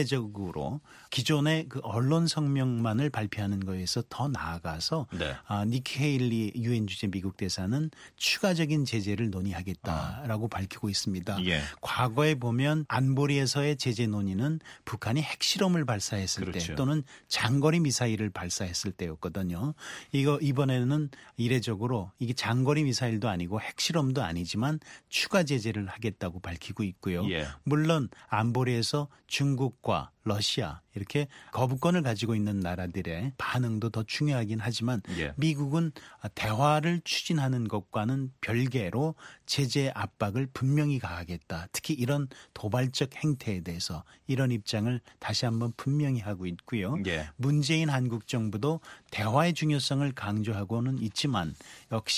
이례적으로 기존의 그 언론 성명만을 발표하는 거에서 더 나아가서 네. 아, 니키 헤일리 유엔 주재 미국 대사는 추가적인 제재를 논의하겠다라고 아. 밝히고 있습니다. 예. 과거에 보면 안보리에서의 제재 논의는 북한이 핵실험을 발사했을 그렇죠. 때 또는 장거리 미사일을 발사했을 때였거든요. 이거 이번에는 이례적으로 이게 장거리 미사일도 아니고 핵실험도 아니지만 추가 제재를 하겠다고 밝히고 있고요. 예. 물론 안보리에서 중국과 러시아 이렇게 거부권을 가지고 있는 나라들의 반응도 더 중요하긴 하지만 예. 미국은 대화를 추진하는 것과는 별개로 제재 압박을 분명히 가하겠다. 특히 이런 도발적 행태에 대해서 이런 입장을 다시 한번 분명히 하고 있고요. 예. 문재인 한국 정부도 대화의 중요성을 강조하고는 있지만 역시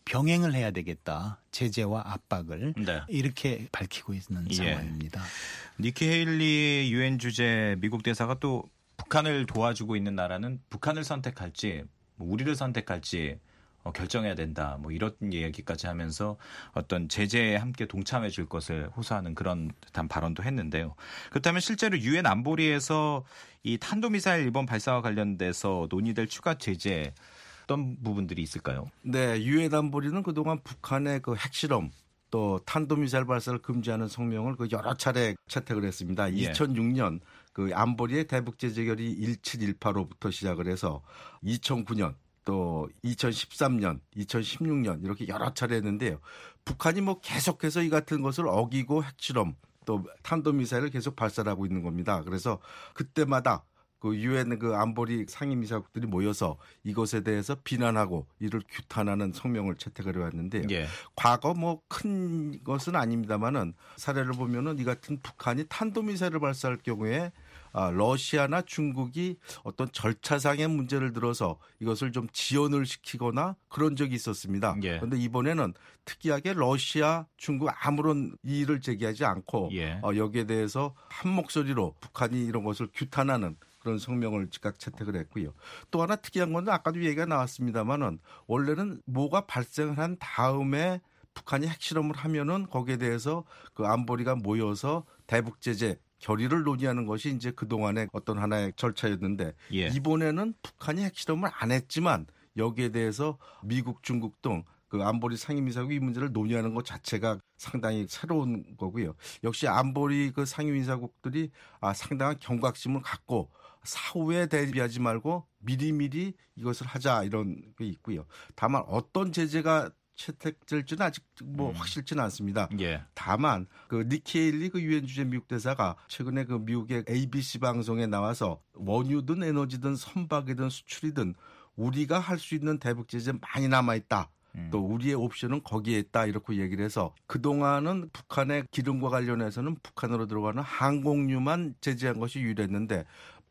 병행을 해야 되겠다. 제재와 압박을
네.
이렇게 밝히고 있는
예.
상황입니다.
니키 헤일리 유엔 주재 미국 대사가 또 북한을 도와주고 있는 나라는 북한을 선택할지 뭐 우리를 선택할지 어, 결정해야 된다. 뭐 이런 얘기까지 하면서 어떤 제재에 함께 동참해 줄 것을 호소하는 그런 듯한 발언도 했는데요. 그렇다면 실제로 유엔 안보리에서 이 탄도미사일 이번 발사와 관련돼서 논의될 추가 제재 어떤 부분들이 있을까요?
네, 유엔 안보리는 그동안 북한의 그 핵실험 또 탄도미사일 발사를 금지하는 성명을 그 여러 차례 채택을 했습니다.
예.
이천육 년 그 안보리의 대북 제재 결의 일칠일팔로부터 시작을 해서 이천구 년 또 이천십삼 년, 이천십육 년 이렇게 여러 차례 했는데요. 북한이 뭐 계속해서 이 같은 것을 어기고 핵실험 또 탄도미사일을 계속 발사를 하고 있는 겁니다. 그래서 그때마다 그 유엔 그 안보리 상임이사국들이 모여서 이것에 대해서 비난하고 이를 규탄하는 성명을 채택을 해왔는데요.
예.
과거 뭐 큰 것은 아닙니다만은 사례를 보면은 이 같은 북한이 탄도미사일을 발사할 경우에 아, 러시아나 중국이 어떤 절차상의 문제를 들어서 이것을 좀 지연을 시키거나 그런 적이 있었습니다. 그런데
예.
이번에는 특이하게 러시아, 중국 아무런 이의를 제기하지 않고
예.
어, 여기에 대해서 한 목소리로 북한이 이런 것을 규탄하는 그런 성명을 즉각 채택을 했고요. 또 하나 특이한 건 아까도 얘기가 나왔습니다만은 원래는 뭐가 발생을 한 다음에 북한이 핵실험을 하면은 거기에 대해서 그 안보리가 모여서 대북 제재 결의를 논의하는 것이 이제 그동안의 어떤 하나의 절차였는데
예.
이번에는 북한이 핵실험을 안 했지만 여기에 대해서 미국, 중국 등 그 안보리 상임이사국 이 문제를 논의하는 것 자체가 상당히 새로운 거고요. 역시 안보리 그 상임이사국들이 아, 상당한 경각심을 갖고 사후에 대비하지 말고 미리미리 이것을 하자 이런 게 있고요. 다만 어떤 제재가 채택될지는 아직 뭐 음. 확실치는 않습니다.
예.
다만 그 니키 헤일리 그 유엔 주재 미국 대사가 최근에 그 미국의 에이비씨 방송에 나와서 원유든 에너지든 선박이든 수출이든 우리가 할 수 있는 대북 제재 많이 남아 있다. 음. 또 우리의 옵션은 거기에 있다 이렇게 얘기를 해서 그동안은 북한의 기름과 관련해서는 북한으로 들어가는 항공유만 제재한 것이 유일했는데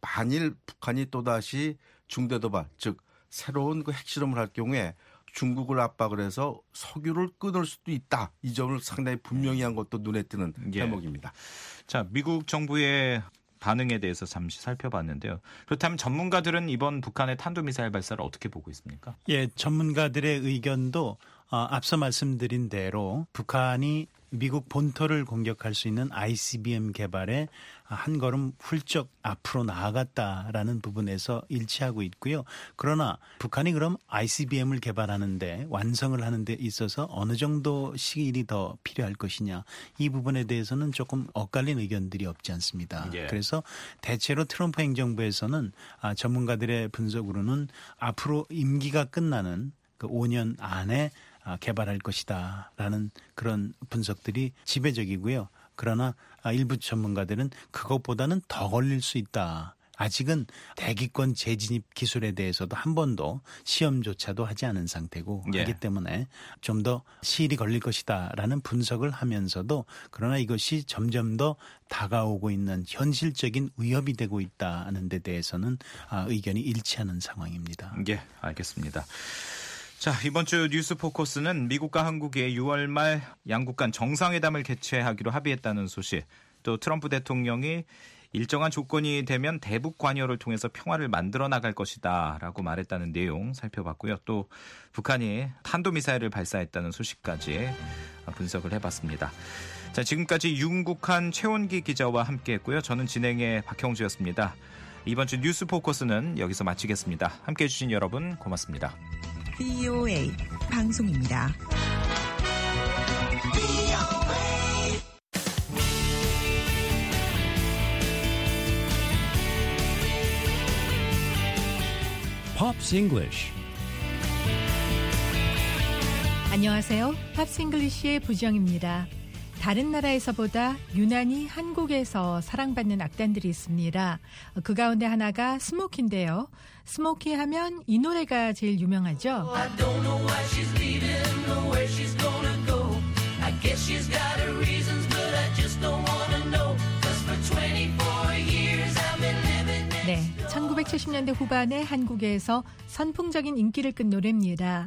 만일 북한이 또다시 중대도발 즉 새로운 그 핵실험을 할 경우에 중국을 압박을 해서 석유를 끊을 수도 있다. 이 점을 상당히 분명히 한 것도 눈에 띄는
예.
대목입니다.
자, 미국 정부의 반응에 대해서 잠시 살펴봤는데요. 그렇다면 전문가들은 이번 북한의 탄도미사일 발사를 어떻게 보고 있습니까?
예, 전문가들의 의견도 어, 앞서 말씀드린 대로 북한이 미국 본토를 공격할 수 있는 아이씨비엠 개발에 한 걸음 훌쩍 앞으로 나아갔다라는 부분에서 일치하고 있고요. 그러나 북한이 그럼 아이씨비엠을 개발하는데 완성을 하는 데 있어서 어느 정도 시일이 더 필요할 것이냐. 이 부분에 대해서는 조금 엇갈린 의견들이 없지 않습니다.
예.
그래서 대체로 트럼프 행정부에서는 전문가들의 분석으로는 앞으로 임기가 끝나는 그 오 년 안에 개발할 것이다라는 그런 분석들이 지배적이고요. 그러나 일부 전문가들은 그것보다는 더 걸릴 수 있다. 아직은 대기권 재진입 기술에 대해서도 한 번도 시험조차도 하지 않은 상태고
예.
하기 때문에 좀 더 시일이 걸릴 것이다라는 분석을 하면서도 그러나 이것이 점점 더 다가오고 있는 현실적인 위협이 되고 있다는 데 대해서는 의견이 일치하는 상황입니다.
예, 알겠습니다. 자, 이번 주 뉴스 포커스는 미국과 한국이 유월 말 양국 간 정상회담을 개최하기로 합의했다는 소식, 또 트럼프 대통령이 일정한 조건이 되면 대북 관여를 통해서 평화를 만들어 나갈 것이다 라고 말했다는 내용 살펴봤고요. 또 북한이 탄도미사일을 발사했다는 소식까지 분석을 해봤습니다. 자, 지금까지 윤국한 최원기 기자와 함께했고요. 저는 진행의 박형주였습니다. 이번 주 뉴스 포커스는 여기서 마치겠습니다. 함께해 주신 여러분 고맙습니다.
브이오에이 방송입니다.
Pops English.
안녕하세요. 팝스 잉글리시의 부정입니다. 다른 나라에서보다 유난히 한국에서 사랑받는 악단들이 있습니다. 그 가운데 하나가 스모키인데요. 스모키 하면 이 노래가 제일 유명하죠. I don't know why she's leaving or where she's gonna go. I guess she's got her reasons, but I just don't wanna know. Cause for twenty-four years I've been living next door. 네, 천구백칠십 년대 후반에 한국에서 선풍적인 인기를 끈 노래입니다.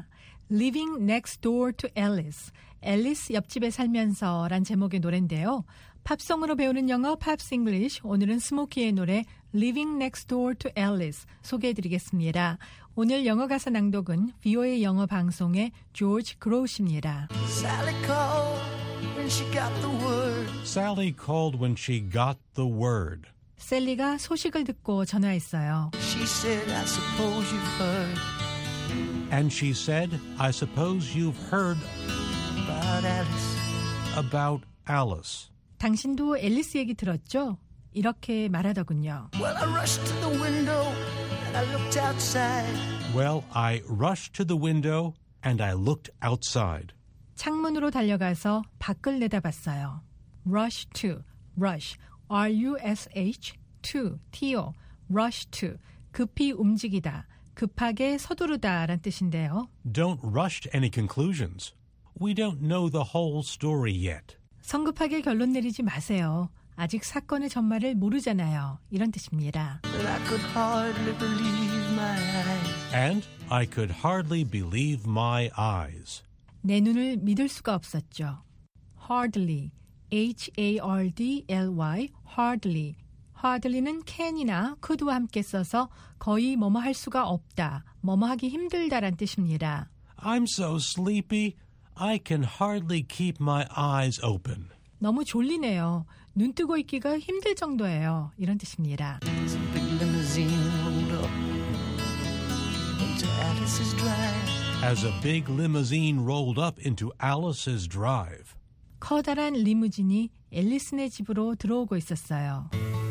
Living Next Door to Alice, 앨리스 옆집에 살면서란 제목의 노래인데요. 팝송으로 배우는 영어 팝스 잉글리쉬, 오늘은 스모키의 노래 Living Next Door to Alice 소개해드리겠습니다. 오늘 영어 가사 낭독은 브이오에이 영어 방송의 조지 그로우십니다.
Sally called when she got the word.
Sally called when she got the word.
셀리가 소식을 듣고 전화했어요.
She said, I suppose you've heard.
And she said, I suppose you've heard
about Alice.
About Alice.
당신도 앨리스 얘기 들었죠? 이렇게 말하더군요.
Well, I rushed to the window and I looked outside.
Well, I rushed to the window and I looked outside.
창문으로 달려가서 밖을 내다봤어요. Rush to, rush, R-U-S-H, to, T-O, rush to, 급히 움직이다, 급하게 서두르다 란 뜻인데요.
Don't rush to any conclusions. We don't know the whole story yet.
성급하게 결론 내리지 마세요. 아직 사건의 전말을 모르잖아요. 이런 뜻입니다.
But I could hardly believe my eyes.
And I could hardly believe my eyes.
내 눈을 믿을 수가 없었죠. Hardly, H-A-R-D-L-Y, hardly. hardly는 can이나 could와 함께 써서 거의 뭐뭐 할 수가 없다, 뭐뭐 하기 힘들다란 뜻입니다.
I'm so sleepy, I can hardly keep my eyes open.
너무 졸리네요. 눈 뜨고 있기가 힘들 정도예요. 이런 뜻입니다.
As a big limousine rolled up into Alice's drive.
As a big limousine rolled up into Alice's drive.
커다란 리무진이 앨리스네 집으로 들어오고 있었어요.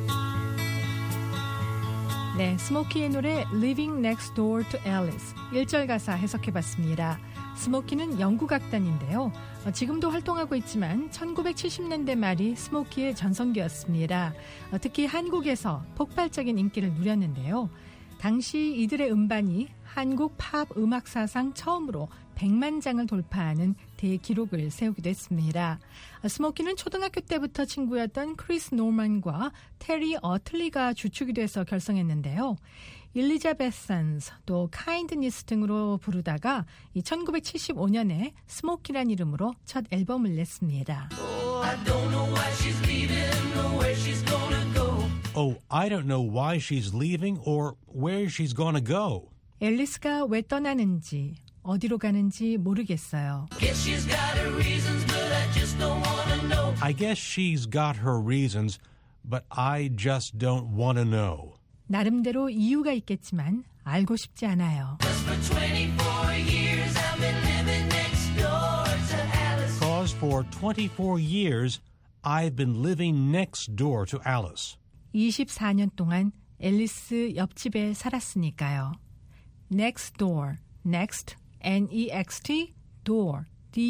네, 스모키의 노래 Living Next Door to Alice 일 절 가사 해석해봤습니다. 스모키는 영국 악단인데요. 어, 지금도 활동하고 있지만 천구백칠십 년대 말이 스모키의 전성기였습니다. 어, 특히 한국에서 폭발적인 인기를 누렸는데요. 당시 이들의 음반이 한국 팝 음악 사상 처음으로 백만 장을 돌파하는 대기록을 세우기도 했습니다. 스모키는 초등학교 때부터 친구였던 크리스 노만과 테리 어틀리가 주축이 돼서 결성했는데요. 일리자베스 선스, 또 카인드니스 등으로 부르다가 이 천구백칠십오 년에 스모키란 이름으로 첫 앨범을 냈습니다.
Oh, I don't know why she's leaving or where she's gonna go.
Oh, I don't know why she's leaving or where she's gonna go.
앨리스가 왜 떠나는지, 어디로 가는지 모르겠어요.
Guess she's got her reasons, but I just don't wanna know.
I guess she's got her reasons, but I just don't want to know.
나름대로 이유가 있겠지만 알고 싶지 않아요.
Cause for twenty-four years I've been living next door to Alice.
Cause for twenty-four years I've been living next door to Alice.
이십사 년 동안 앨리스 옆집에 살았으니까요. Next door, next, N-E-X-T, door,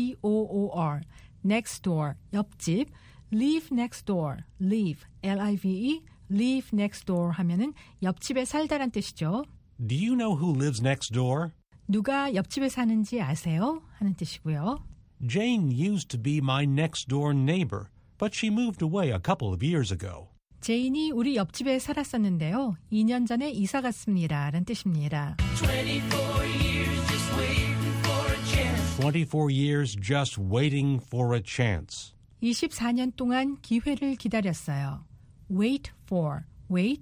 D-O-O-R, next door, 옆집, live next door, live, L-I-V-E, live next door 하면은 옆집에 살다란 뜻이죠.
Do you know who lives next door?
누가 옆집에 사는지 아세요? 하는 뜻이고요.
Jane used to be my next door neighbor, but she moved away a couple of years ago.
제인이 우리 옆집에 살았었는데요. 이 년 전에 이사 갔습니다. 라는 뜻입니다.
twenty-four years just waiting for a chance.
twenty-four years just waiting for a chance.
이십사 년 동안 기회를 기다렸어요. Wait for, wait,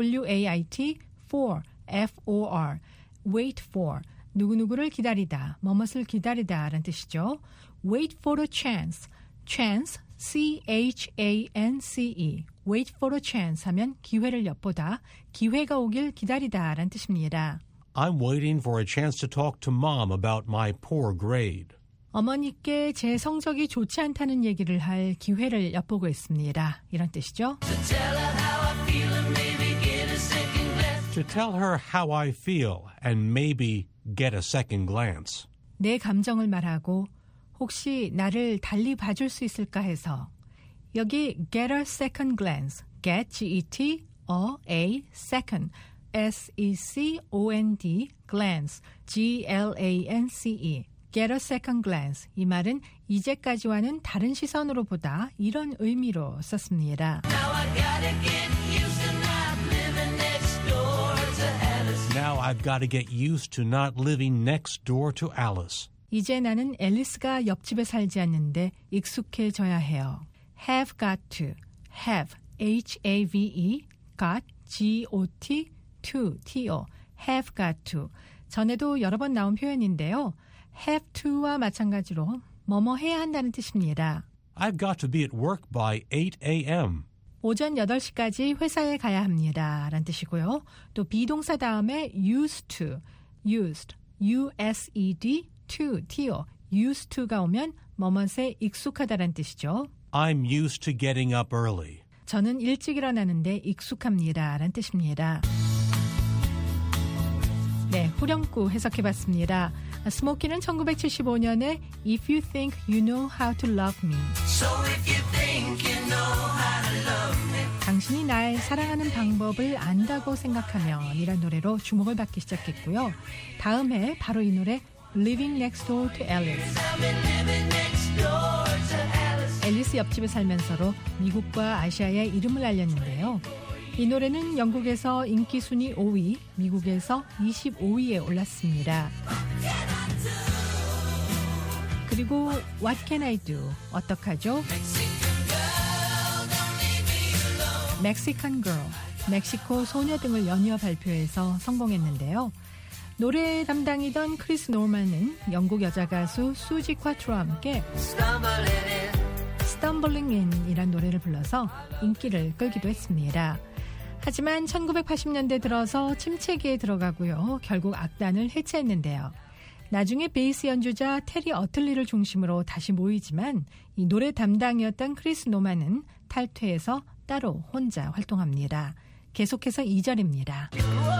W-A-I-T, for, F-O-R, wait for, 누구누구를 기다리다, 뭐뭇을 기다리다 라는 뜻이죠. Wait for a chance, chance, C-H-A-N-C-E, wait for a chance 하면 기회를 엿보다, 기회가 오길 기다리다 라는 뜻입니다.
I'm waiting for a chance to talk to mom about my poor grade.
어머니께 제 성적이 좋지 않다는 얘기를 할 기회를 엿보고 있습니다. 이런 뜻이죠.
To tell her how I feel and maybe get a second glance.
To tell her how I feel and maybe get a second glance.
내 감정을 말하고 혹시 나를 달리 봐줄 수 있을까 해서 여기 get a second glance, get, G-E-T, a, a, second, S-E-C-O-N-D, glance, G-L-A-N-C-E, get a second glance. 이 말은 이제까지와는 다른 시선으로 보다 이런 의미로 썼습니다.
Now I gotta get used to not living next door to Alice.
Now I've got to get used to not living next door to Alice.
이제 나는 앨리스가 옆집에 살지 않는데 익숙해져야 해요. have got to, have, H-A-V-E, got, G-O-T, to, T-O, have got to. 전에도 여러 번 나온 표현인데요. have to와 마찬가지로 뭐뭐 해야 한다는 뜻입니다.
I've got to be at work by eight a.m.
오전 여덟 시까지 회사에 가야 합니다. 라는 뜻이고요. 또 비동사 다음에 used to, used, U-S-E-D, to, T-O, used to가 오면 뭐뭇에 익숙하다라는 뜻이죠.
I'm used to getting up early.
저는 일찍 일어나는데 익숙합니다. 라는 뜻입니다. 네, 후렴구 해석해봤습니다. 스모키는 천구백칠십오 년에 If you think you know how to love me.
So if you think you know how to love me.
당신이 날 사랑하는 방법을 안다고 생각하면 이란 노래로 주목을 받기 시작했고요. 다음 해 바로 이 노래 Living Next Door to Alice. 앨리스 옆집에 살면서로 미국과 아시아의 이름을 알렸는데요. 이 노래는 영국에서 인기 순위 오 위, 미국에서 이십오 위에 올랐습니다. 그리고 What Can I Do? 어떡하죠? Mexican Girl, 멕시코 소녀 등을 연이어 발표해서 성공했는데요. 노래 담당이던 크리스 노먼은 영국 여자 가수 수지 콰트로와 함께 Stumbling In 이란 노래를 불러서 인기를 끌기도 했습니다. 하지만 천구백팔십 년대 들어서 침체기에 들어가고요. 결국 악단을 해체했는데요. 나중에 베이스 연주자 테리 어틀리를 중심으로 다시 모이지만 이 노래 담당이었던 크리스 노만은 탈퇴해서 따로 혼자 활동합니다. 계속해서 이 절입니다.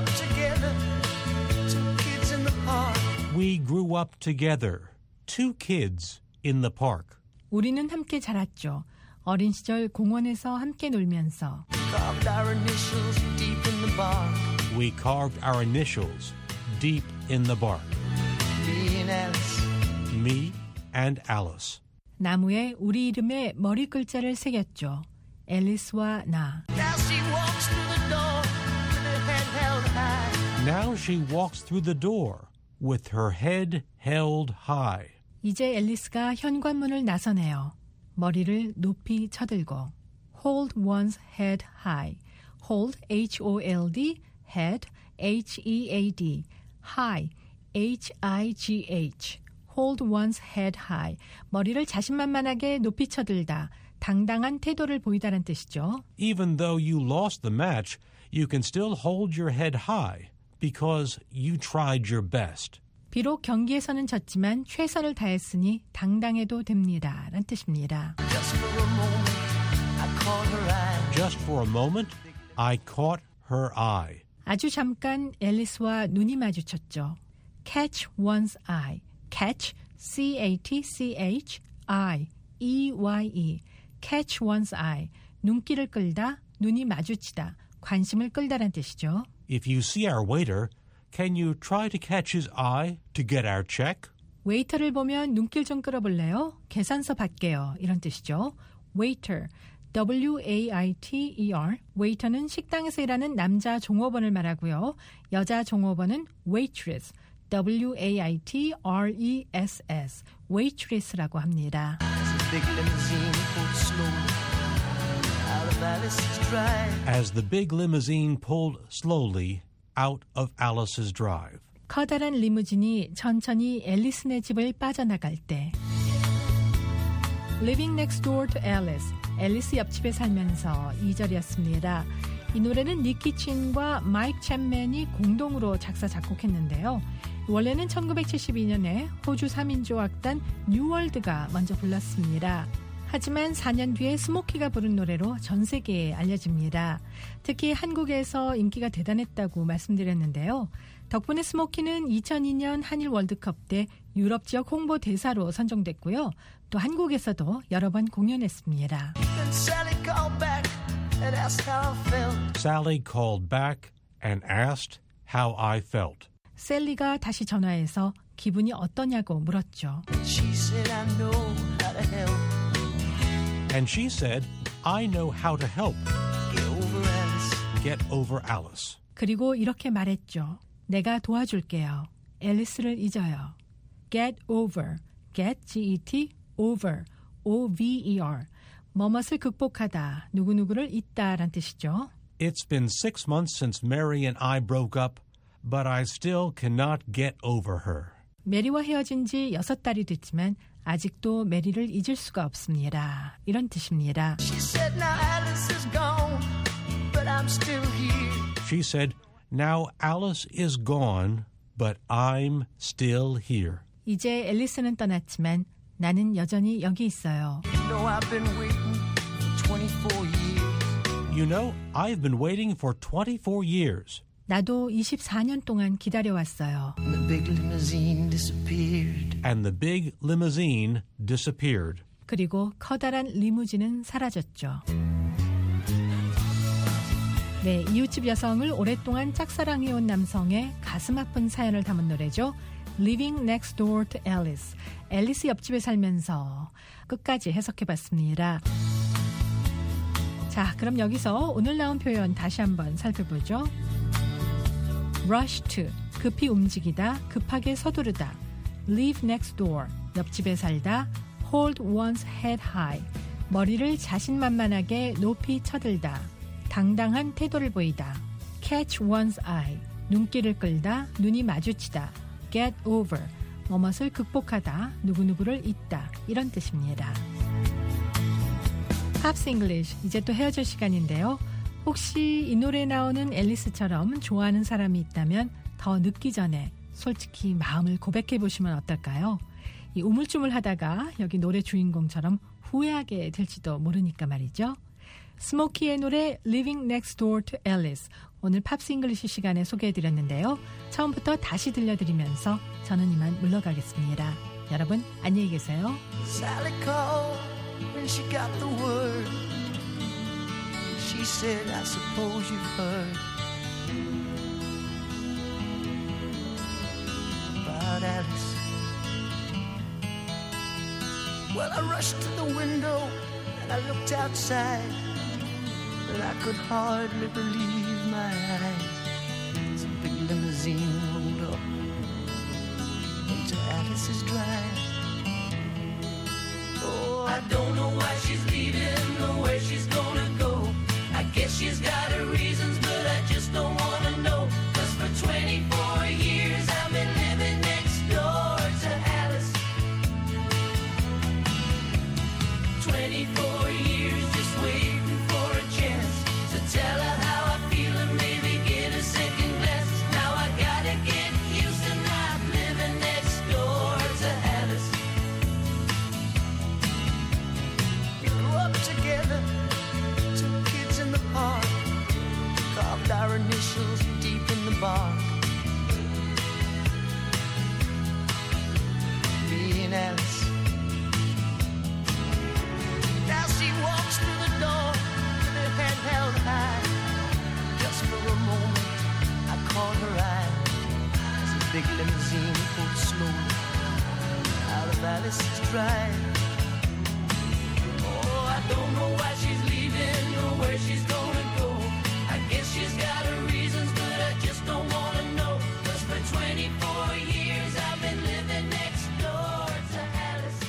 We grew up together, two kids in the park.
우리는 함께 자랐죠. 어린 시절 공원에서 함께 놀면서
Carved our initials deep in the bark.
We carved our initials deep in the bark.
Me and Alice.
Me and Alice.
나무에 우리 이름의 머리 글자를 새겼죠. 앨리스와 나.
Now she walks through the door with her head held high.
Now she walks through the door with her head held high.
이제 앨리스가 현관문을 나서네요. 머리를 높이 쳐들고. Hold one's head high. Hold, H-O-L-D, head, H-E-A-D, high, H-I-G-H. Hold one's head high. 머리를 자신만만하게 높이 쳐들다. 당당한 태도를 보이다란 뜻이죠.
Even though you lost the match, you can still hold your head high because you tried your best.
비록 경기에서는 졌지만 최선을 다했으니 당당해도 됩니다. 란 뜻입니다.
Just for a moment, I caught her eye.
Just for a moment, I caught her eye.
아주 잠깐 앨리스와 눈이 마주쳤죠. Catch one's eye. Catch, C-A-T-C-H, eye, E-Y-E. Catch one's eye. 눈길을 끌다, 눈이 마주치다, 관심을 끌다란 뜻이죠.
If you see our waiter, can you try to catch his eye to get our check?
웨이터를 보면 눈길 좀 끌어볼래요? 계산서 받게요. 이런 뜻이죠. Waiter, W-A-I-T-E-R. 웨이터는 식당에서 일하는 남자 종업원을 말하고요. 여자 종업원은 waitress, W-A-I-T-R-E-S-S. waitress라고 합니다.
Big limousine pulled slowly out of Alice's drive.
As the big limousine pulled slowly out of Alice's drive.
커다란 리무진이 천천히 앨리스네 집을 빠져나갈 때. Living next door to Alice. 앨리스 옆집에 살면서 이 절이었습니다. 이 노래는 니키 친과 마이크 챕맨이 공동으로 작사 작곡했는데요. 원래는 천구백칠십이 년에 호주 삼 인조 악단 뉴월드가 먼저 불렀습니다. 하지만 사 년 뒤에 스모키가 부른 노래로 전 세계에 알려집니다. 특히 한국에서 인기가 대단했다고 말씀드렸는데요. 덕분에 스모키는 이천이 년 한일 월드컵 때 유럽 지역 홍보 대사로 선정됐고요. 또 한국에서도 여러 번 공연했습니다.
Then Sally called back and asked how I felt.
Sally called back and asked how I felt.
셀리가 다시 전화해서 기분이 어떠냐고 물었죠.
She said, I know how to help.
And she said, I know how to help.
Get over Alice.
Get over Alice.
그리고 이렇게 말했죠. 내가 도와줄게요. 앨리스를 잊어요. get over, get, G-E-T, over, O-V-E-R. 뭐뭇을 극복하다, 누구누구를 잊다란 뜻이죠.
It's been six months since Mary and I broke up, but I still cannot get over her.
메리와 헤어진 지 여섯 달이 됐지만 아직도 메리를 잊을 수가 없습니다. 이런 뜻입니다.
She said, now Alice is gone, but I'm still here.
She said, now Alice is gone, but I'm still here.
이제 앨리스는 떠났지만 나는 여전히 여기 있어요.
You know I've been waiting for twenty-four years.
You know, I've been waiting for twenty-four years.
나도 이십사 년 동안 기다려왔어요.
The big limousine disappeared.
And the big limousine disappeared.
그리고 커다란 리무진은 사라졌죠. 네, 이웃집 여성을 오랫동안 짝사랑해온 남성의 가슴 아픈 사연을 담은 노래죠. Living Next Door to Alice. 앨리스 옆집에 살면서 끝까지 해석해봤습니다. 자, 그럼 여기서 오늘 나온 표현 다시 한번 살펴보죠. Rush to, 급히 움직이다, 급하게 서두르다. Live next door, 옆집에 살다. Hold one's head high, 머리를 자신만만하게 높이 쳐들다. 당당한 태도를 보이다. Catch one's eye, 눈길을 끌다, 눈이 마주치다. Get over, 뭐뭇을 극복하다, 누구누구를 잊다. 이런 뜻입니다. 팝스 잉글리쉬, 이제 또 헤어질 시간인데요. 혹시 이 노래에 나오는 앨리스처럼 좋아하는 사람이 있다면 더 늦기 전에 솔직히 마음을 고백해 보시면 어떨까요? 이 우물쭈물하다가 여기 노래 주인공처럼 후회하게 될지도 모르니까 말이죠. 스모키의 노래 Living Next Door to Alice, 오늘 팝스 잉글리쉬 시간에 소개해드렸는데요. 처음부터 다시 들려드리면서 저는 이만 물러가겠습니다. 여러분 안녕히 계세요.
Sally called when she got the word. She said, I suppose you've heard about Alice. Well, I rushed to the window and I looked outside, but I could hardly believe my eyes. Some big limousine rolled up into Alice's drive. Oh, I don't know why she's leaving or where she's gonna go. I guess she's got her reasons, but I just don't wanna know. Cause for twenty-four years I've been living next door to Alice. twenty-four years just waiting for a chance to tell her how I feel and maybe get a second glance. Now I gotta get used to not living next door to Alice. We grew up together, two kids in the park, carved our initials deep in the bark. Me and Alice. Now she walks through the door with her head held high. Just for a moment I caught her eye as a big limousine pulled slowly out of Alice's drive. Oh, I don't know why she's leaving or where she's gonna go. I guess she's got her reasons, but I just don't wanna know. Cause for twenty-four years I've been living next door to Alice.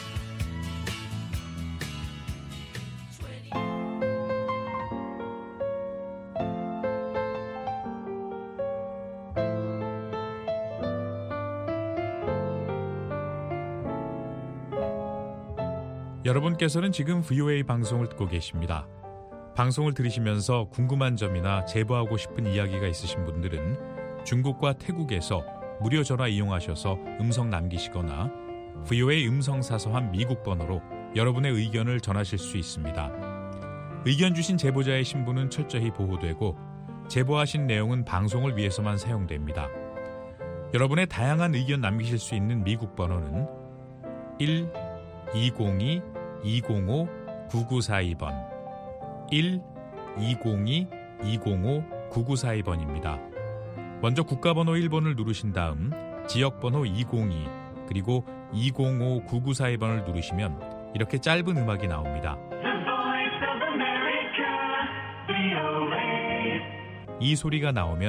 여러분께서는 지금 브이오에이 방송을 듣고 계십니다. 방송을 들으시면서 궁금한 점이나 제보하고 싶은 이야기가 있으신 분들은 중국과 태국에서 무료 전화 이용하셔서 음성 남기시거나 브이오에이 음성사서함 미국 번호로 여러분의 의견을 전하실 수 있습니다. 의견 주신 제보자의 신분은 철저히 보호되고 제보하신 내용은 방송을 위해서만 사용됩니다. 여러분의 다양한 의견 남기실 수 있는 미국 번호는 일 이공이 이공오 구구사이 번 일 이공이 이공오 구구사이 번입니다. 먼저 국가번호 일 번을 누르신 다음 지역번호 이공이 그리고 이공오 구구사이 번을 누르시면 이렇게 짧은 음악이 나옵니다. 이 소리가 나오면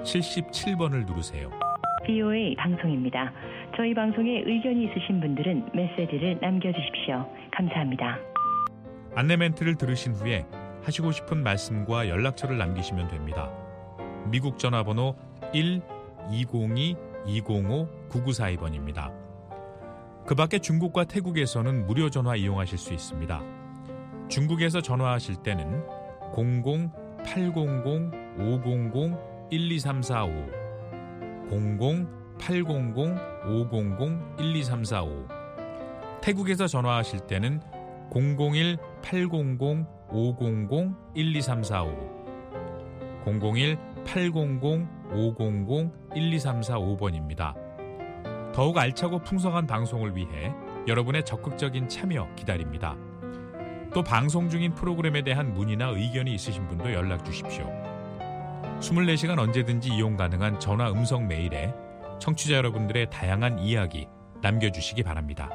칠십칠 번을 누르세요.
브이오에이 방송입니다. 저희 방송에 의견이 있으신 분들은 메시지를 남겨주십시오. 감사합니다.
안내 멘트를 들으신 후에 하시고 싶은 말씀과 연락처를 남기시면 됩니다. 미국 전화번호 일 이공이 이공오 구구사이 번입니다. 그 밖에 중국과 태국에서는 무료 전화 이용하실 수 있습니다. 중국에서 전화하실 때는 공공 팔공공 오공공 일이삼사오 공공 팔공공 오공공 일이삼사오 태국에서 전화하실 때는 공공일 팔공공 오공공 일이삼사오 공공일 팔공공 오공공 일이삼사오 번입니다. 더욱 알차고 풍성한 방송을 위해 여러분의 적극적인 참여 기다립니다. 또 방송 중인 프로그램에 대한 문의나 의견이 있으신 분도 연락 주십시오. 이십사 시간 언제든지 이용 가능한 전화 음성 메일에 청취자 여러분들의 다양한 이야기 남겨주시기 바랍니다.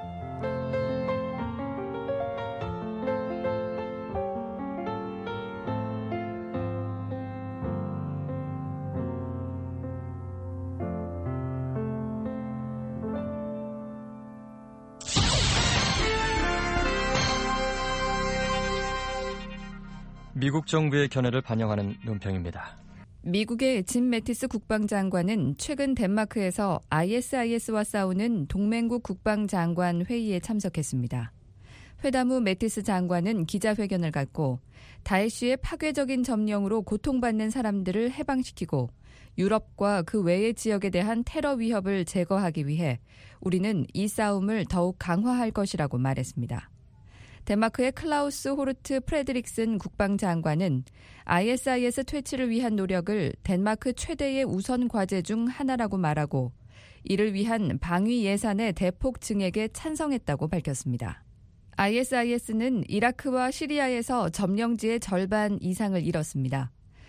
미국 정부의 견해를 반영하는 논평입니다.
미국의 짐 매티스 국방장관은 최근 덴마크에서 아이에스아이에스와 싸우는 동맹국 국방장관 회의에 참석했습니다. 회담 후 매티스 장관은 기자회견을 갖고 다에시의 파괴적인 점령으로 고통받는 사람들을 해방시키고 유럽과 그 외의 지역에 대한 테러 위협을 제거하기 위해 우리는 이 싸움을 더욱 강화할 것이라고 말했습니다. 덴마크의 클라우스 호르트 프레드릭슨 국방장관은 아이에스아이에스 퇴치를 위한 노력을 덴마크 최대의 우선 과제 중 하나라고 말하고 이를 위한 방위 예산의 대폭 증액에 찬성했다고 밝혔습니다. 아이에스아이에스는 이라크와 시리아에서 점령지의 절반 이상을 잃었습니다.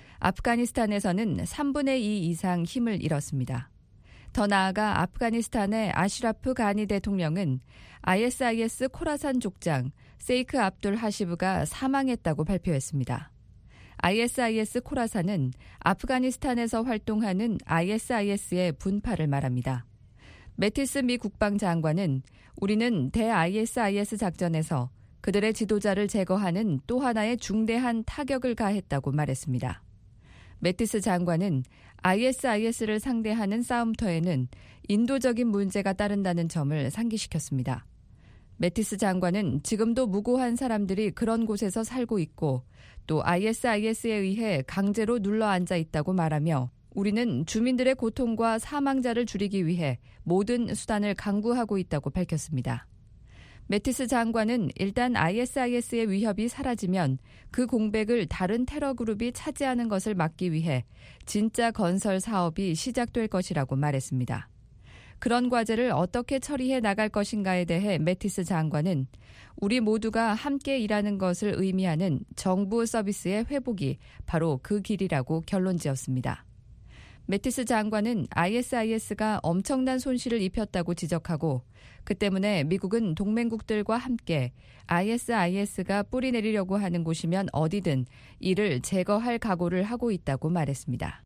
아프가니스탄에서는 삼분의 이 이상 힘을 잃었습니다. 더 나아가 아프가니스탄의 아슈라프 가니 대통령은 아이에스아이에스 코라산 족장 세이크 압둘 하시브가 사망했다고 발표했습니다. 아이에스아이에스 코라산은 아프가니스탄에서 활동하는 아이에스아이에스의 분파를 말합니다. 매티스 미 국방장관은 우리는 대아이에스아이에스 작전에서 그들의 지도자를 제거하는 또 하나의 중대한 타격을 가했다고 말했습니다. 매티스 장관은 아이에스아이에스를 상대하는 싸움터에는 인도적인 문제가 따른다는 점을 상기시켰습니다. 매티스 장관은 지금도 무고한 사람들이 그런 곳에서 살고 있고 또 아이에스아이에스에 의해 강제로 눌러앉아 있다고 말하며 우리는 주민들의 고통과 사망자를 줄이기 위해 모든 수단을 강구하고 있다고 밝혔습니다. 매티스 장관은 일단 아이에스아이에스의 위협이 사라지면 그 공백을 다른 테러 그룹이 차지하는 것을 막기 위해 진짜 건설 사업이 시작될 것이라고 말했습니다. 그런 과제를 어떻게 처리해 나갈 것인가에 대해 매티스 장관은 우리 모두가 함께 일하는 것을 의미하는 정부 서비스의 회복이 바로 그 길이라고 결론지었습니다. 매티스 장관은 아이에스아이에스가 엄청난 손실을 입혔다고 지적하고 그 때문에 미국은 동맹국들과 함께 아이에스아이에스가 뿌리 내리려고 하는 곳이면 어디든 이를 제거할 각오를 하고 있다고 말했습니다.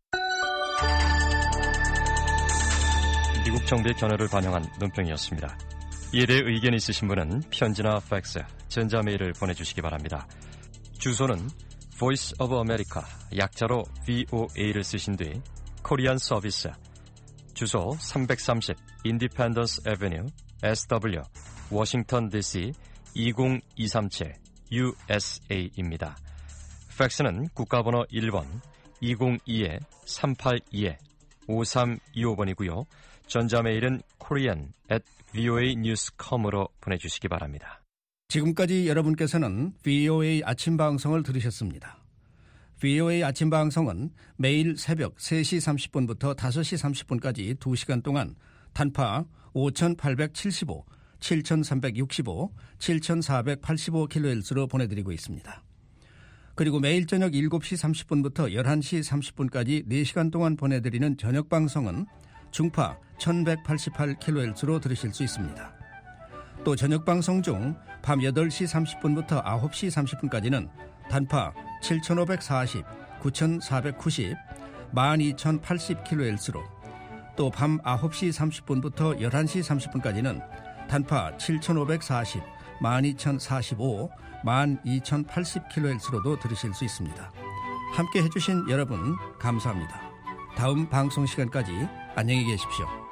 미국 정부의 견해를 반영한 논평이었습니다. 이에 대해 의견 있으신 분은 편지나 팩스, 전자메일을 보내주시기 바랍니다. 주소는 Voice of America, 약자로 브이오에이를 쓰신 뒤 코리안 서비스, 주소 삼백삼십 인디펜던스 애베뉴 에스더블유, 워싱턴 디씨 이공이삼칠 유에스에이입니다. 팩스는 국가번호 일 번 이공이 삼팔이 오삼이오 번이고요. 전자메일은 korean at voanews dot com으로 보내주시기 바랍니다.
지금까지 여러분께서는 브이오에이 아침 방송을 들으셨습니다. 브이오에이 아침 방송은 매일 새벽 세 시 삼십 분부터 다섯 시 삼십 분까지 두 시간 동안 단파 오천팔백칠십오, 칠천삼백육십오, 칠천사백팔십오 킬로헤르츠로 보내드리고 있습니다. 그리고 매일 저녁 일곱 시 삼십 분부터 열한 시 삼십 분까지 네 시간 동안 보내드리는 저녁 방송은 중파 천백팔십팔 킬로헤르츠로 들으실 수 있습니다. 또 저녁 방송 중 밤 여덟 시 삼십 분부터 아홉 시 삼십 분까지는 단파 칠천오백사십, 구천사백구십, 만 이천팔십 킬로헤르츠로 또 밤 아홉 시 삼십 분부터 열한 시 삼십 분까지는 단파 칠천오백사십, 만 이천사십오, 만 이천팔십 킬로헤르츠로도 들으실 수 있습니다. 함께 해주신 여러분 감사합니다. 다음 방송 시간까지 안녕히 계십시오.